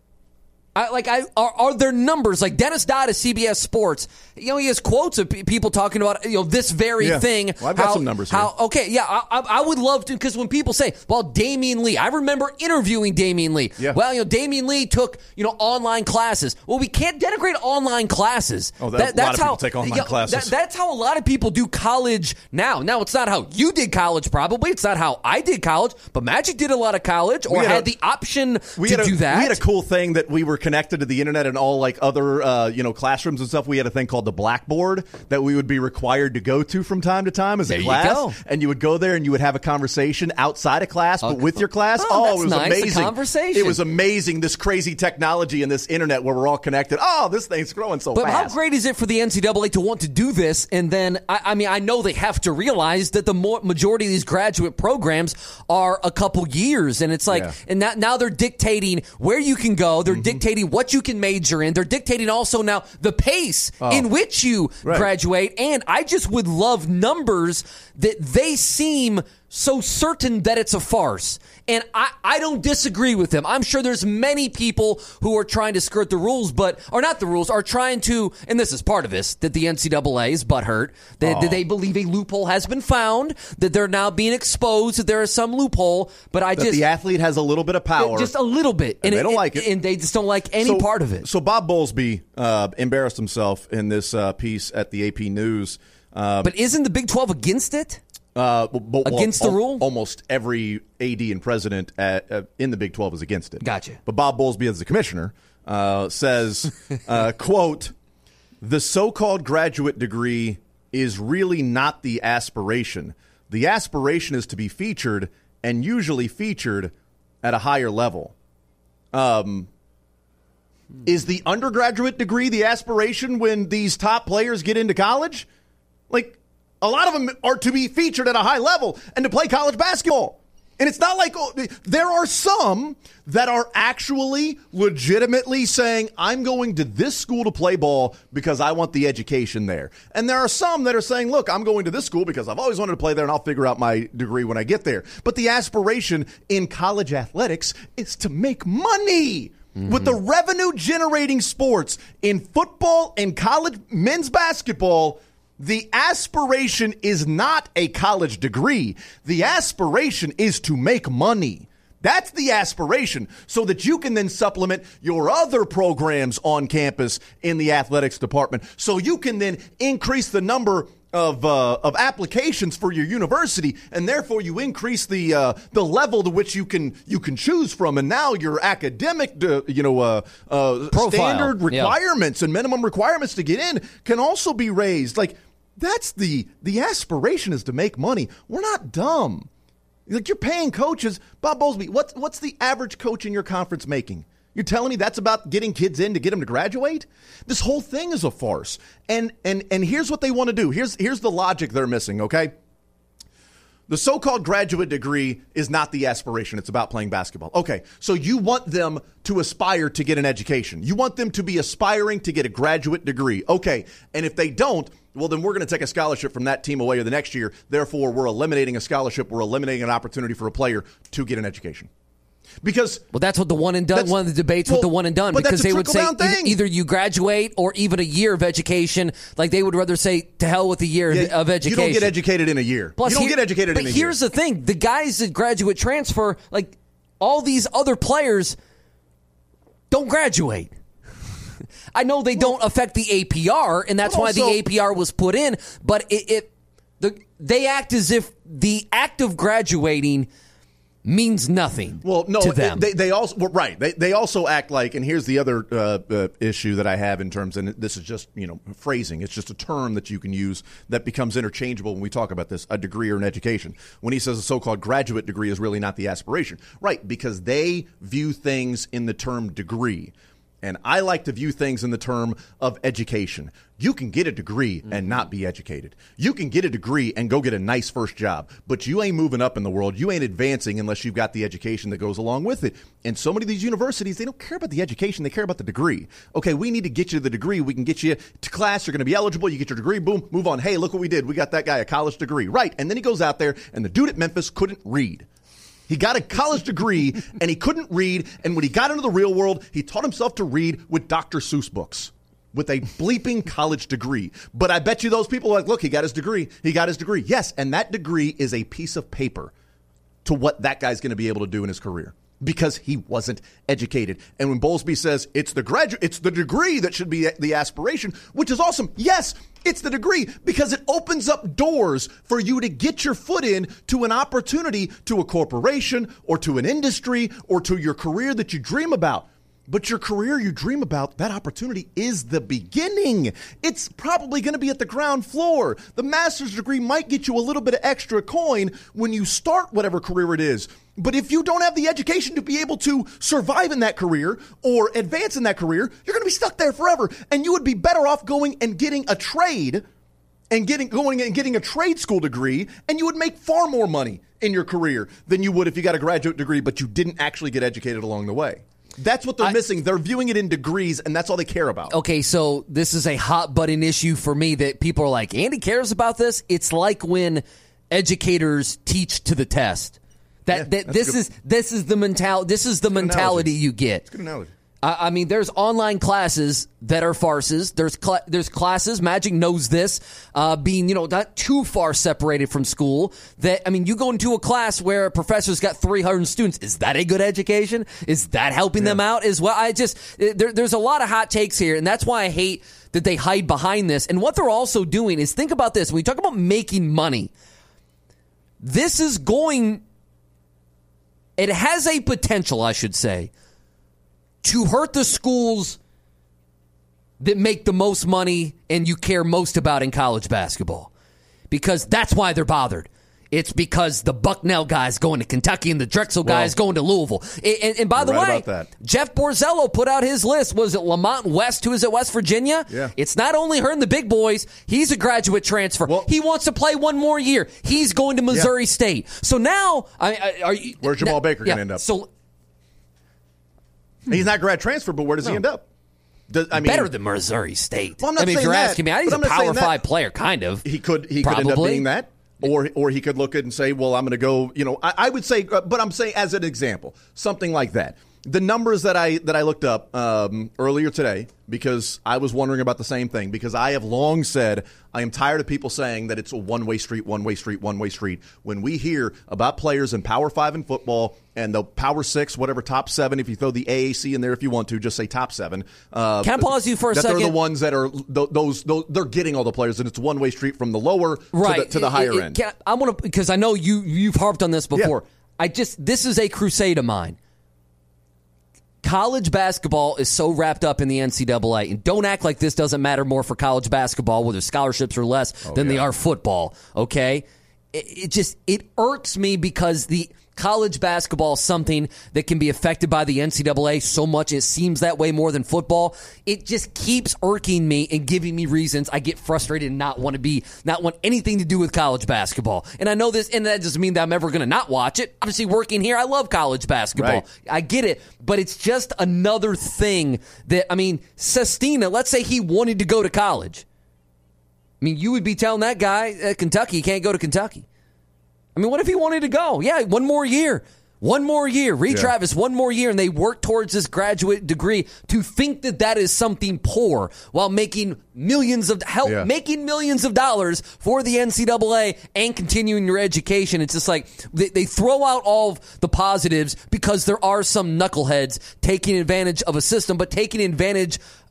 I, like, I are, are there numbers like Dennis Dodd of C B S Sports? You know, he has quotes of p- people talking about you know this very yeah. thing. Well, I've got how, some numbers how, here. Okay, yeah, I, I, I would love to because when people say, "Well, Damian Lee," I remember interviewing Damian Lee. Yeah. Well, you know, Damian Lee took you know online classes. Well, we can't denigrate online classes. Oh, that, that, a lot that's of how people take online you know, classes. That, that's how a lot of people do college now. Now, it's not how you did college. Probably it's not how I did college. But Magic did a lot of college or had, had a, the option we to had a, do that. We had a cool thing that we were connected to the internet and all like other uh, you know classrooms and stuff. We had a thing called the Blackboard that we would be required to go to from time to time as there a class. You go. And you would go there and you would have a conversation outside of class, but okay. with your class. Oh, Oh, that's it was nice, amazing. a conversation. It was amazing. This crazy technology and this internet where we're all connected. Oh, this thing's growing so but fast. But how great is it for the N C double A to want to do this? And then, I, I mean, I know they have to realize that the more, majority of these graduate programs are a couple years. And it's like, Yeah. and now, now they're dictating where you can go. They're Mm-hmm. dictating what you can major in. They're dictating also now the pace Oh. in which you Right. graduate. And I just would love numbers that they seem so certain that it's a farce. And I, I don't disagree with them. I'm sure there's many people who are trying to skirt the rules, but or not the rules, are trying to, and this is part of this, that the N C double A is butthurt, that, Oh. that they believe a loophole has been found, that they're now being exposed, that there is some loophole. But I that just the athlete has a little bit of power, just a little bit, and they don't like it, and they just don't like any so, part of it. So Bob Bowlesby uh, embarrassed himself in this uh, piece at the A P News. Uh, but isn't the Big twelve against it? Uh, but, well, against the al- rule? Almost every A D and president at, uh, in the Big twelve is against it. Gotcha. But Bob Bowlesby, as the commissioner, uh, says, uh, quote, the so-called graduate degree is really not the aspiration. The aspiration is to be featured, and usually featured at a higher level. Um, is the undergraduate degree the aspiration when these top players get into college? Like, a lot of them are to be featured at a high level and to play college basketball. And it's not like, oh, there are some that are actually legitimately saying, I'm going to this school to play ball because I want the education there. And there are some that are saying, look, I'm going to this school because I've always wanted to play there and I'll figure out my degree when I get there. But the aspiration in college athletics is to make money. Mm-hmm. With the revenue generating sports in football and college men's basketball, the aspiration is not a college degree. The aspiration is to make money. That's the aspiration, so that you can then supplement your other programs on campus in the athletics department, so you can then increase the number of uh, of applications for your university, and therefore you increase the uh, the level to which you can you can choose from, and now your academic uh, you know uh, uh, standard requirements yeah. and minimum requirements to get in can also be raised. Like, that's the the aspiration is to make money. We're not dumb. Like, you're paying coaches. Bob Bowlesby, what's what's the average coach in your conference making? You're telling me that's about getting kids in to get them to graduate? This whole thing is a farce. And and and here's what they want to do. Here's here's the logic they're missing, okay? The so-called graduate degree is not the aspiration. It's about playing basketball. Okay, so you want them to aspire to get an education. You want them to be aspiring to get a graduate degree. Okay, and if they don't, well, then we're going to take a scholarship from that team away the next year. Therefore, we're eliminating a scholarship. We're eliminating an opportunity for a player to get an education. Because well, that's what the one and done. One of the debates well, with the one and done, because they would say either, either you graduate or even a year of education. Like, they would rather say to hell with a year yeah, of education. You don't get educated in a year. Plus, you don't here, get educated in a year. But here's the thing: the guys that graduate transfer, like all these other players, don't graduate. I know they don't affect the A P R, and that's why also, the A P R was put in. But it, it the they act as if the act of graduating means nothing well, no, to them. They, they also well, right. They they also act like, and here's the other uh, uh, issue that I have in terms, and this is just you know phrasing. It's just a term that you can use that becomes interchangeable when we talk about this, a degree or an education. When he says a so-called graduate degree is really not the aspiration, right? Because they view things in the term degree. And I like to view things in the term of education. You can get a degree mm-hmm. and not be educated. You can get a degree and go get a nice first job, but you ain't moving up in the world. You ain't advancing unless you've got the education that goes along with it. And so many of these universities, they don't care about the education. They care about the degree. Okay, we need to get you the degree. We can get you to class. You're going to be eligible. You get your degree. Boom, move on. Hey, look what we did. We got that guy a college degree. Right. And then he goes out there, and the dude at Memphis couldn't read. He got a college degree, and he couldn't read, and when he got into the real world, he taught himself to read with Doctor Seuss books with a bleeping college degree. But I bet you those people are like, look, he got his degree. He got his degree. Yes, and that degree is a piece of paper to what that guy's going to be able to do in his career because he wasn't educated. And when Bowlesby says it's the graduate, it's the degree that should be the aspiration, which is awesome. Yes, it's the degree because it opens up doors for you to get your foot in to an opportunity to a corporation or to an industry or to your career that you dream about. But your career you dream about, that opportunity is the beginning. It's probably going to be at the ground floor. The master's degree might get you a little bit of extra coin when you start whatever career it is. But if you don't have the education to be able to survive in that career or advance in that career, you're going to be stuck there forever. And you would be better off going and getting a trade and getting going and getting a trade school degree, and you would make far more money in your career than you would if you got a graduate degree, but you didn't actually get educated along the way. That's what they're I, missing. They're viewing it in degrees, and that's all they care about. Okay, so this is a hot-button issue for me that people are like, Andy cares about this? It's like when educators teach to the test. That, yeah, that this is this is the mental this is the mentality you get. It's a good analogy. I, I mean, there's online classes that are farces. There's cl- there's classes. Magic knows this. Uh, being you know not too far separated from school. That I mean, you go into a class where a professor's got three hundred students. Is that a good education? Is that helping yeah. them out as well? I just there, there's a lot of hot takes here, and that's why I hate that they hide behind this. And what they're also doing is think about this. When we talk about making money, this is going. It has a potential, I should say, to hurt the schools that make the most money and you care most about in college basketball. Because that's why they're bothered. It's because the Bucknell guy's going to Kentucky and the Drexel guy's well, going to Louisville. And, and, and by the right way, Jeff Borzello put out his list. Was it Lamont West, who is at West Virginia? Yeah. It's not only hurting the big boys. He's a graduate transfer. Well, he wants to play one more year. He's going to Missouri yeah. State. So now, I, I, are you, where's Jamal now, Baker yeah, going to end up? So he's not grad transfer, but where does no. he end up? Does, I mean, better than Missouri State. Well, I'm not I mean, saying if you're that, asking me, he's a Power Five player, kind of. He could. He Probably. could end up being that. Or or he could look at it and say, well, I'm going to go, you know, I, I would say, but I'm saying as an example, something like that. The numbers that I that I looked up um, earlier today, because I was wondering about the same thing, because I have long said I am tired of people saying that it's a one-way street, one-way street, one-way street. When we hear about players in Power Five in football and the Power Six, whatever, top seven, if you throw the A A C in there if you want to, just say top seven. Uh, Can I pause you for a that second? They're the ones that are, those, those they're getting all the players, and it's a one-way street from the lower right. to the, to the it, higher it, end. Can I, I want to, because I know you, you've harped on this before. Yeah. I just, this is a crusade of mine. College basketball is so wrapped up in the N C double A, and don't act like this doesn't matter more for college basketball, whether scholarships are less oh, than yeah. they are football, okay? It, it just, it irks me because the college basketball is something that can be affected by the N C double A so much. It seems that way more than football. It just keeps irking me and giving me reasons I get frustrated and not want to be, not want anything to do with college basketball. And I know this, and that doesn't mean that I'm ever going to not watch it. Obviously, working here, I love college basketball. Right. I get it, but it's just another thing that, I mean, Sestina, let's say he wanted to go to college. I mean, you would be telling that guy at Kentucky he can't go to Kentucky. I mean, what if he wanted to go? Yeah, one more year. One more year. Reed yeah. Travis, one more year, and they work towards this graduate degree. To think that that is something poor while making millions of help, yeah. making millions of dollars for the N C double A and continuing your education. It's just like they, they throw out all of the positives because there are some knuckleheads taking advantage of a system, but taking advantage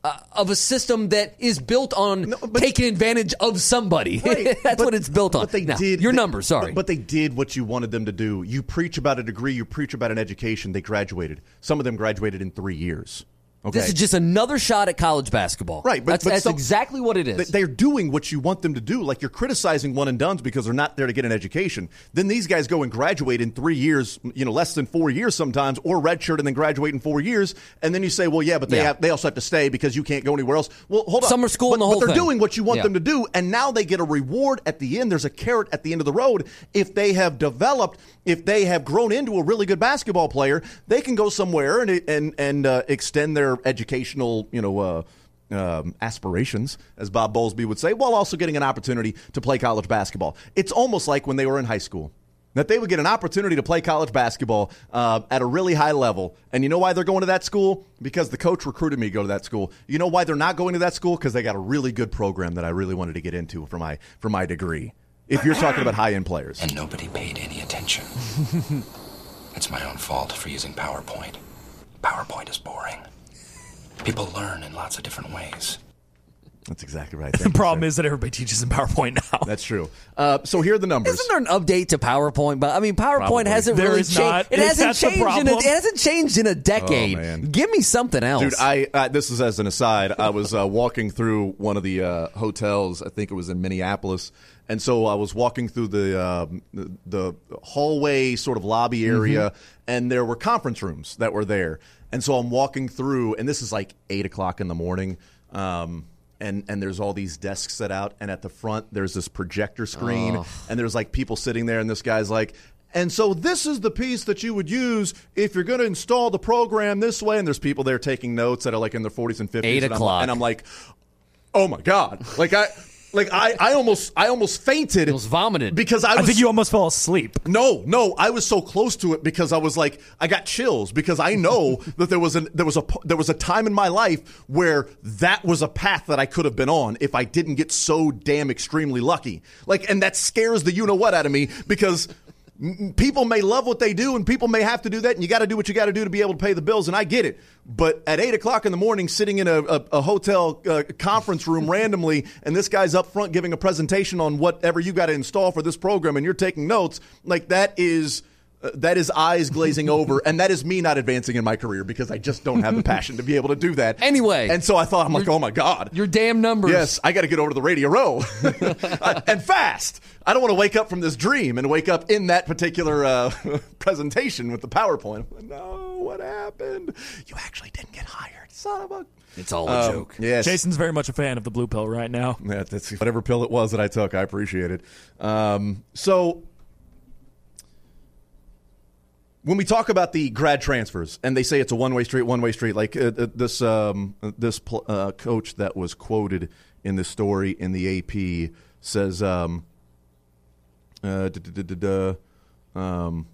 uh, of a system that is built on No, but- taking advantage of somebody. Right. That's But- what it's built on. But they Now, did your they- numbers. Sorry, But, but they did what you wanted them to do. You preach about a degree. You preach about an education. They graduated. Some of them graduated in three years. Okay. this is just another shot at college basketball. Right, but- that's, but that's some- exactly what it is. Th- They're doing what you want them to do. Like, you're criticizing one and dones because they're not there to get an education. Then these guys go and graduate in three years, you know, less than four years sometimes, or redshirt and then graduate in four years. And then you say, well, yeah, but they Yeah. have they also have to stay because you can't go anywhere else. Well, hold on. Summer school but, and the whole But they're thing. doing what you want Yeah. them to do, and now they get a reward at the end. There's a carrot at the end of the road. If they have developed, if they have grown into a really good basketball player, they can go somewhere and and and uh, extend their educational, you know, uh, um, aspirations, as Bob Bowlesby would say, while also getting an opportunity to play college basketball. It's almost like when they were in high school, that they would get an opportunity to play college basketball uh, at a really high level. And you know why they're going to that school? Because the coach recruited me to go to that school. You know why they're not going to that school? Because they got a really good program that I really wanted to get into for my for my degree. If you're talking about high-end players. And nobody paid any attention. It's my own fault for using PowerPoint. PowerPoint is boring. People learn in lots of different ways. That's exactly right. The problem is that everybody teaches in PowerPoint now. That's true. Uh, so here are the numbers. Isn't there an update to PowerPoint? But I mean, PowerPoint Probably. hasn't There really is changed. not. It Is hasn't that the changed. In a, problem? it hasn't changed in a decade. Oh, man. Give me something else, Dude, I uh, this is as an aside. I was uh, walking through one of the uh, hotels. I think it was in Minneapolis, and so I was walking through the uh, the, the hallway sort of lobby area, Mm-hmm. and there were conference rooms that were there. And so I'm walking through, and this is like eight o'clock in the morning. Um, And, and there's all these desks set out, and at the front there's this projector screen, Oh. and there's like people sitting there, and this guy's like, and so this is the piece that you would use if you're going to install the program this way, and there's people there taking notes that are like in their forties and fifties. Eight and o'clock. I'm, and I'm like, oh my God. Like I like I, I almost I almost fainted. almost vomited. Because I I was think you almost fell asleep. no, no, I was so close to it because I was like, I got chills because I know that there was an there was a there was a time in my life where that was a path that I could have been on if I didn't get so damn extremely lucky. Like, and that scares the you know what out of me because m- people may love what they do and people may have to do that, and you got to do what you got to do to be able to pay the bills, and I get it. But at eight o'clock in the morning, sitting in a, a, a hotel uh, conference room randomly, and this guy's up front giving a presentation on whatever you got to install for this program, and you're taking notes, like that is uh, that is eyes glazing over, and that is me not advancing in my career because I just don't have the passion to be able to do that. Anyway. And so I thought, I'm like, oh my God. Your damn numbers. Yes, I got to get over to the Radio Row I- and fast. I don't want to wake up from this dream and wake up in that particular uh, presentation with the PowerPoint. I'm like, no, what happened? You actually didn't get hired, son of a. It's all a Um, joke. Yes, Jason's very much a fan of the blue pill right now. Yeah, that's whatever pill it was that I took. I appreciate it. Um, so. When we talk about the grad transfers, and they say it's a one-way street, one-way street, like uh, uh, this um, this pl- uh, coach that was quoted in this story in the A P says, um, uh, da, da, da, da, da, um,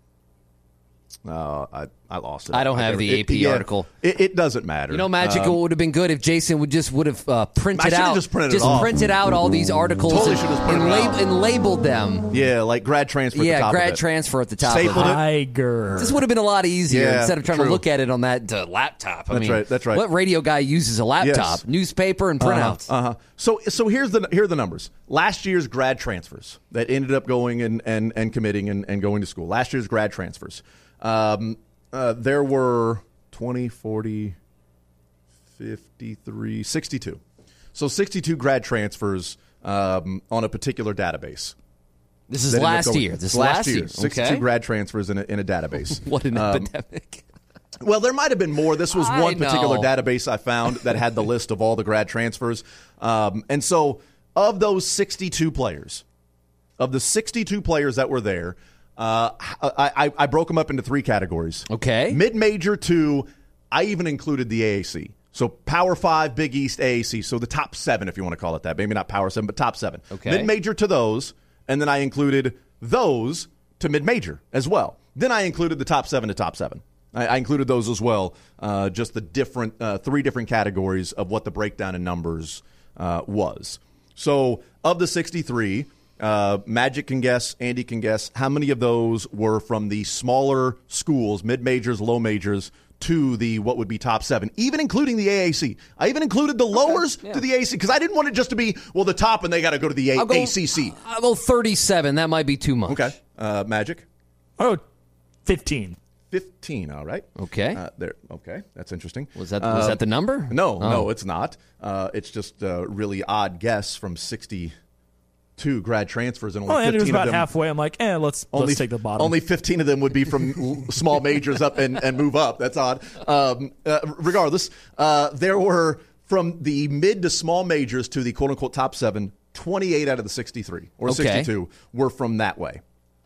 uh, I, I lost it. I don't have can't the remember. A P It- yeah, article. It, it doesn't matter. You know, Magic Um, would have been good if Jason would just would have uh, I printed should've out, just printed it off. printed out all these articles Totally and, should've just printed and, it lab- out. and labeled them. yeah, like grad transfer. At yeah, the top grad of it. transfer at the top. Stapled of it. it. Tiger. This would have been a lot easier Yeah, instead of trying true. to look at it on that uh, laptop. I That's mean, right, that's right. What radio guy uses a laptop? Yes. Newspaper and printouts. Uh huh. So so here's the here are the numbers. Last year's grad transfers that ended up going and and, and committing and, and going to school. Last year's grad transfers. Um, uh, there were twenty, forty, fifty-three, sixty-two. So sixty-two grad transfers um, on a particular database. This is That ended up last going- year. This is last last year. year. sixty-two Okay. grad transfers in a, in a database. What an Um, epidemic. Well, there might have been more. This was I one particular know. database I found that had the list of all the grad transfers. Um, and so, of those sixty-two players, of the sixty-two players that were there, uh, I, I, I broke them up into three categories. Okay. Mid-major to, I even included the A A C. So Power Five, Big East, A A C. So the top seven, if you want to call it that. Maybe not Power Seven, but top seven. Okay. Mid-major to those, and then I included those to mid-major as well. Then I included the top seven to top seven. I, I included those as well. Uh, just the different, uh, three different categories of what the breakdown in numbers uh, was. So of the sixty-three, uh, Magic can guess, Andy can guess, how many of those were from the smaller schools, mid-majors, low majors, to the what would be top seven, even including the A A C. I even included the lowers okay, yeah. to the A A C because I didn't want it just to be, well, the top and they got to go to the A- go, ACC. I'll go thirty-seven. That might be too much. Okay. Uh, Magic? Oh, fifteen. fifteen, all right. Okay. Uh, there. Okay, that's interesting. Was that was uh, that the number? No, oh. no, it's not. Uh, it's just a really odd guess from sixty-two grad transfers and only Oh, and it was fifteen about of them. halfway. I'm like, eh, let's, Only, let's take the bottom. Only fifteen of them would be from l- small majors up and, and move up. That's odd. Um, uh, regardless, uh, there were from the mid to small majors to the quote-unquote top seven, twenty-eight out of the sixty-three or Okay. sixty-two were from that way.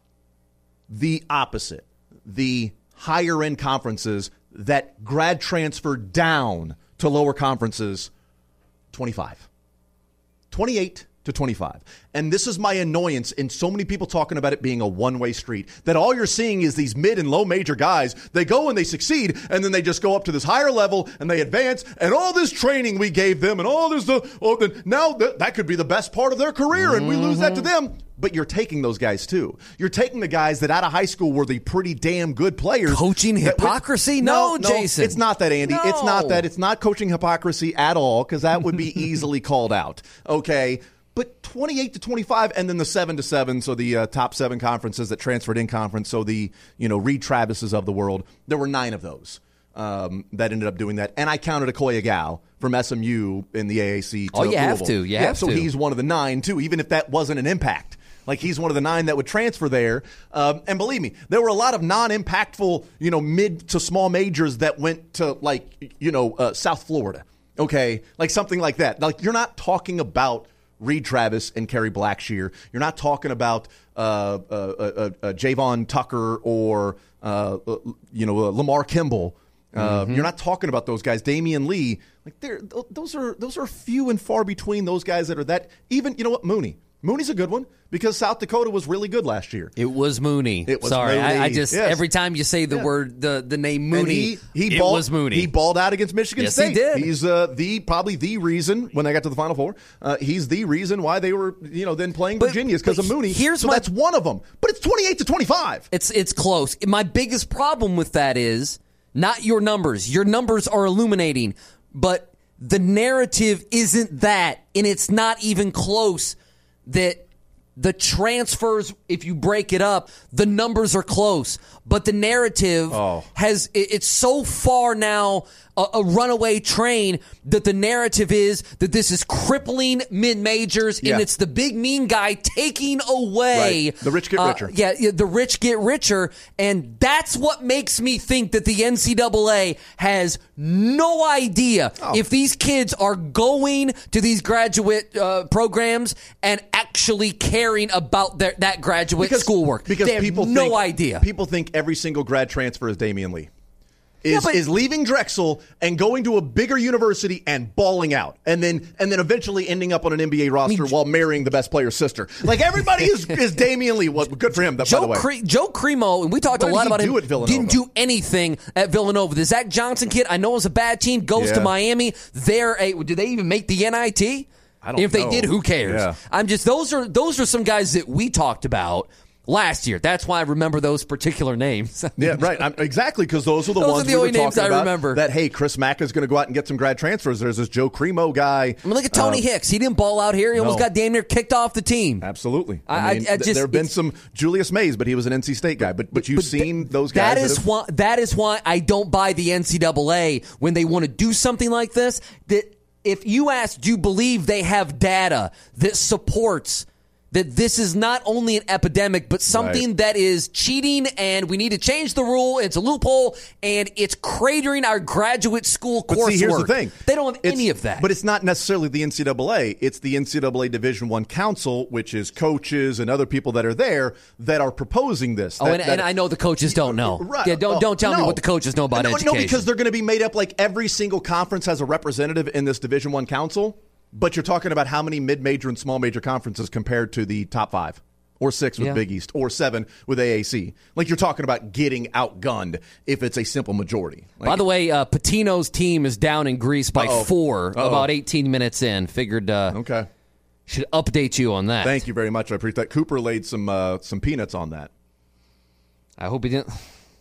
The opposite, the higher-end conferences that grad transfer down to lower conferences, twenty-five. twenty-eight to twenty-five. And this is my annoyance in so many people talking about it being a one-way street, that all you're seeing is these mid and low major guys. They go and they succeed, and then they just go up to this higher level and they advance, and all this training we gave them and all this, uh, oh, then now th- that could be the best part of their career, and we lose that to them. But you're taking those guys too. You're taking the guys that out of high school were the pretty damn good players. Coaching that- hypocrisy? No, no, Jason. It's not that, Andy. No. It's not that. It's not coaching hypocrisy at all, because that would be easily called out. Okay. But twenty-eight to twenty-five, and then the seven to seven, so the uh, top seven conferences that transferred in conference, so the, you know, Reed Travises of the world, there were nine of those um, that ended up doing that. And I counted Okoye Gal from S M U in the A A C. To Oh, you have Louisville. to. You yeah, have so to. he's one of the nine, too, even if that wasn't an impact. Like, he's one of the nine that would transfer there. Um, and believe me, there were a lot of non-impactful, you know, mid to small majors that went to, like, you know, uh, South Florida. Okay? Like, something like that. Like, you're not talking about Reed Travis and Kerry Blackshear. You're not talking about uh, uh, uh, uh, Javon Tucker or, uh, uh, you know, uh, Lamar Kimball. Uh, Mm-hmm. You're not talking about those guys. Damian Lee. Like, they're, th- those are those are few and far between, those guys that are that. Even, you know what, Mooney. Mooney's a good one because South Dakota was really good last year. It was Mooney. It was Sorry, Mooney. I, I just Yes. every time you say the Yeah. word the the name And Mooney, he, he it balled, was Mooney. He balled out against Michigan Yes, he State. did. He's uh, the probably the reason when they got to the Final Four. Uh, he's the reason why they were, you know, then playing But- Virginia is because but of Mooney. here's so my- that's one of them. But it's twenty-eight to twenty-five. It's it's close. My biggest problem with that is not your numbers. Your numbers are illuminating, but the narrative isn't that, and it's not even close. That the transfers, if you break it up, the numbers are close, but the narrative Oh. has it- it's so far now a, a runaway train that the narrative is that this is crippling mid-majors Yeah. and it's the big mean guy taking away Right. The rich get uh, richer. yeah, yeah, the rich get richer, and that's what makes me think that the N C double A has no idea Oh. if these kids are going to these graduate uh, programs and actually caring about their, that graduate schoolwork. Because they have people no think, idea. People think every single grad transfer is Damian Lee. Is, Yeah, but- is leaving Drexel and going to a bigger university and balling out, and then and then eventually ending up on an N B A roster while marrying the best player's sister. Like, everybody is, is Damian Lee. Well, good for him, by Joe, the way. Cre- Joe Cremo, and we talked What a did lot he about do him, at Villanova? didn't do anything at Villanova. The Zach Johnson kid, I know it was a bad team, goes Yeah. to Miami. They're a, did they even make the N I T? I don't If they know. did, who cares? Yeah. I'm just those are those are some guys that we talked about last year. That's why I remember those particular names. Yeah, right. I'm, exactly, because those are the Those are ones the we were only names talking I about. remember. That, hey, Chris Mack is going to go out and get some grad transfers. There's this Joe Cremo guy. I mean, look at Tony Um, Hicks. He didn't ball out here. He almost no. got damn near kicked off the team. Absolutely. I- I, I- mean, I th- just- there have been it's- some Julius Mays, but he was an N C State guy. But but you've But seen th- those guys. That is have- why. That is why I don't buy the N C double A when they want to do something like this. That if you ask, do you believe they have data that supports that this is not only an epidemic, but something Right. that is cheating, and we need to change the rule. It's a loophole, and it's cratering our graduate school But coursework. see, here's the thing. They don't have It's- any of that. But it's not necessarily the N C double A. It's the N C double A Division One Council, which is coaches and other people that are there that are proposing this. oh, That- and, that- and I know the coaches don't know. Right. Yeah, don't Oh, don't tell me no. what the coaches know about no, education. No, because they're going to be made up like every single conference has a representative in this Division One Council. But you're talking about how many mid-major and small major conferences compared to the top five. Or six with Yeah. Big East, or seven with A A C. Like, you're talking about getting outgunned if it's a simple majority. Like, By the way, uh, Patino's team is down in Greece by Uh-oh. four, Uh-oh. about eighteen minutes in. Figured uh, okay. should update you on that. Thank you very much. I appreciate that. Cooper laid some uh, some peanuts on that. I hope he didn't.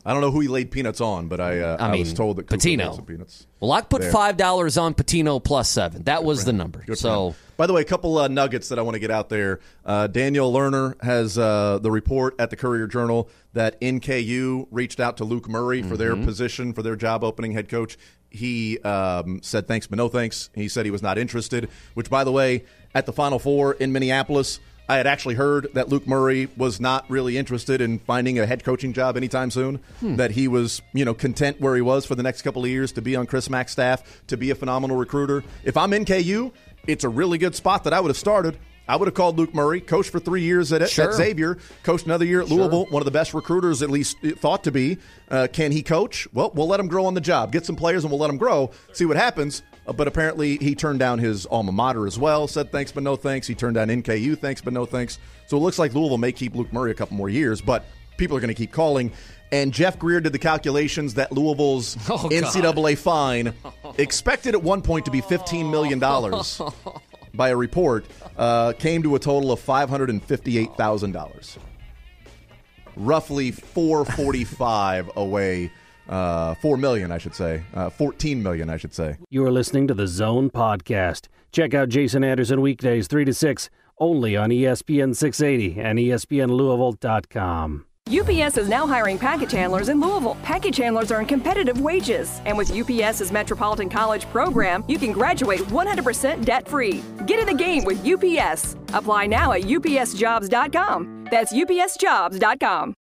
I don't know who he laid peanuts on, but I, uh, I, I mean, was told that Cooper Patino. laid some peanuts. Well, I put there. five dollars on Patino plus seven. That was the number. Good so, by the way, a couple uh, nuggets that I want to get out there. Uh, Daniel Lerner has uh, the report at the Courier-Journal that N K U reached out to Luke Murray for Mm-hmm. their position, for their job opening head coach. He um, said thanks, but no thanks. He said he was not interested, which, by the way, at the Final Four in Minneapolis, I had actually heard that Luke Murray was not really interested in finding a head coaching job anytime soon, hmm. that he was, you know, content where he was for the next couple of years to be on Chris Mack's staff, to be a phenomenal recruiter. If I'm N K U, it's a really good spot that I would have started. I would have called Luke Murray, coached for three years at, sure. at Xavier, coached another year at sure. Louisville, one of the best recruiters, at least thought to be. Uh, can he coach? Well, we'll let him grow on the job. Get some players and we'll let him grow, see what happens. Uh, but apparently he turned down his alma mater as well, said thanks but no thanks. He turned down N K U, thanks but no thanks. So it looks like Louisville may keep Luke Murray a couple more years, but people are going to keep calling. And Jeff Greer did the calculations that Louisville's oh, N C double A fine, expected at one point to be fifteen million dollars by a report, uh, came to a total of five hundred fifty-eight thousand dollars. Roughly four forty-five away, uh, four million, I should say, uh, fourteen million, I should say. You are listening to the Zone Podcast. Check out Jason Anderson weekdays three to six, only on E S P N six eighty and E S P N Louisville dot com. U P S is now hiring package handlers in Louisville. Package handlers earn competitive wages. And with UPS's Metropolitan College program, you can graduate one hundred percent debt-free. Get in the game with U P S. Apply now at U P S jobs dot com. That's U P S jobs dot com.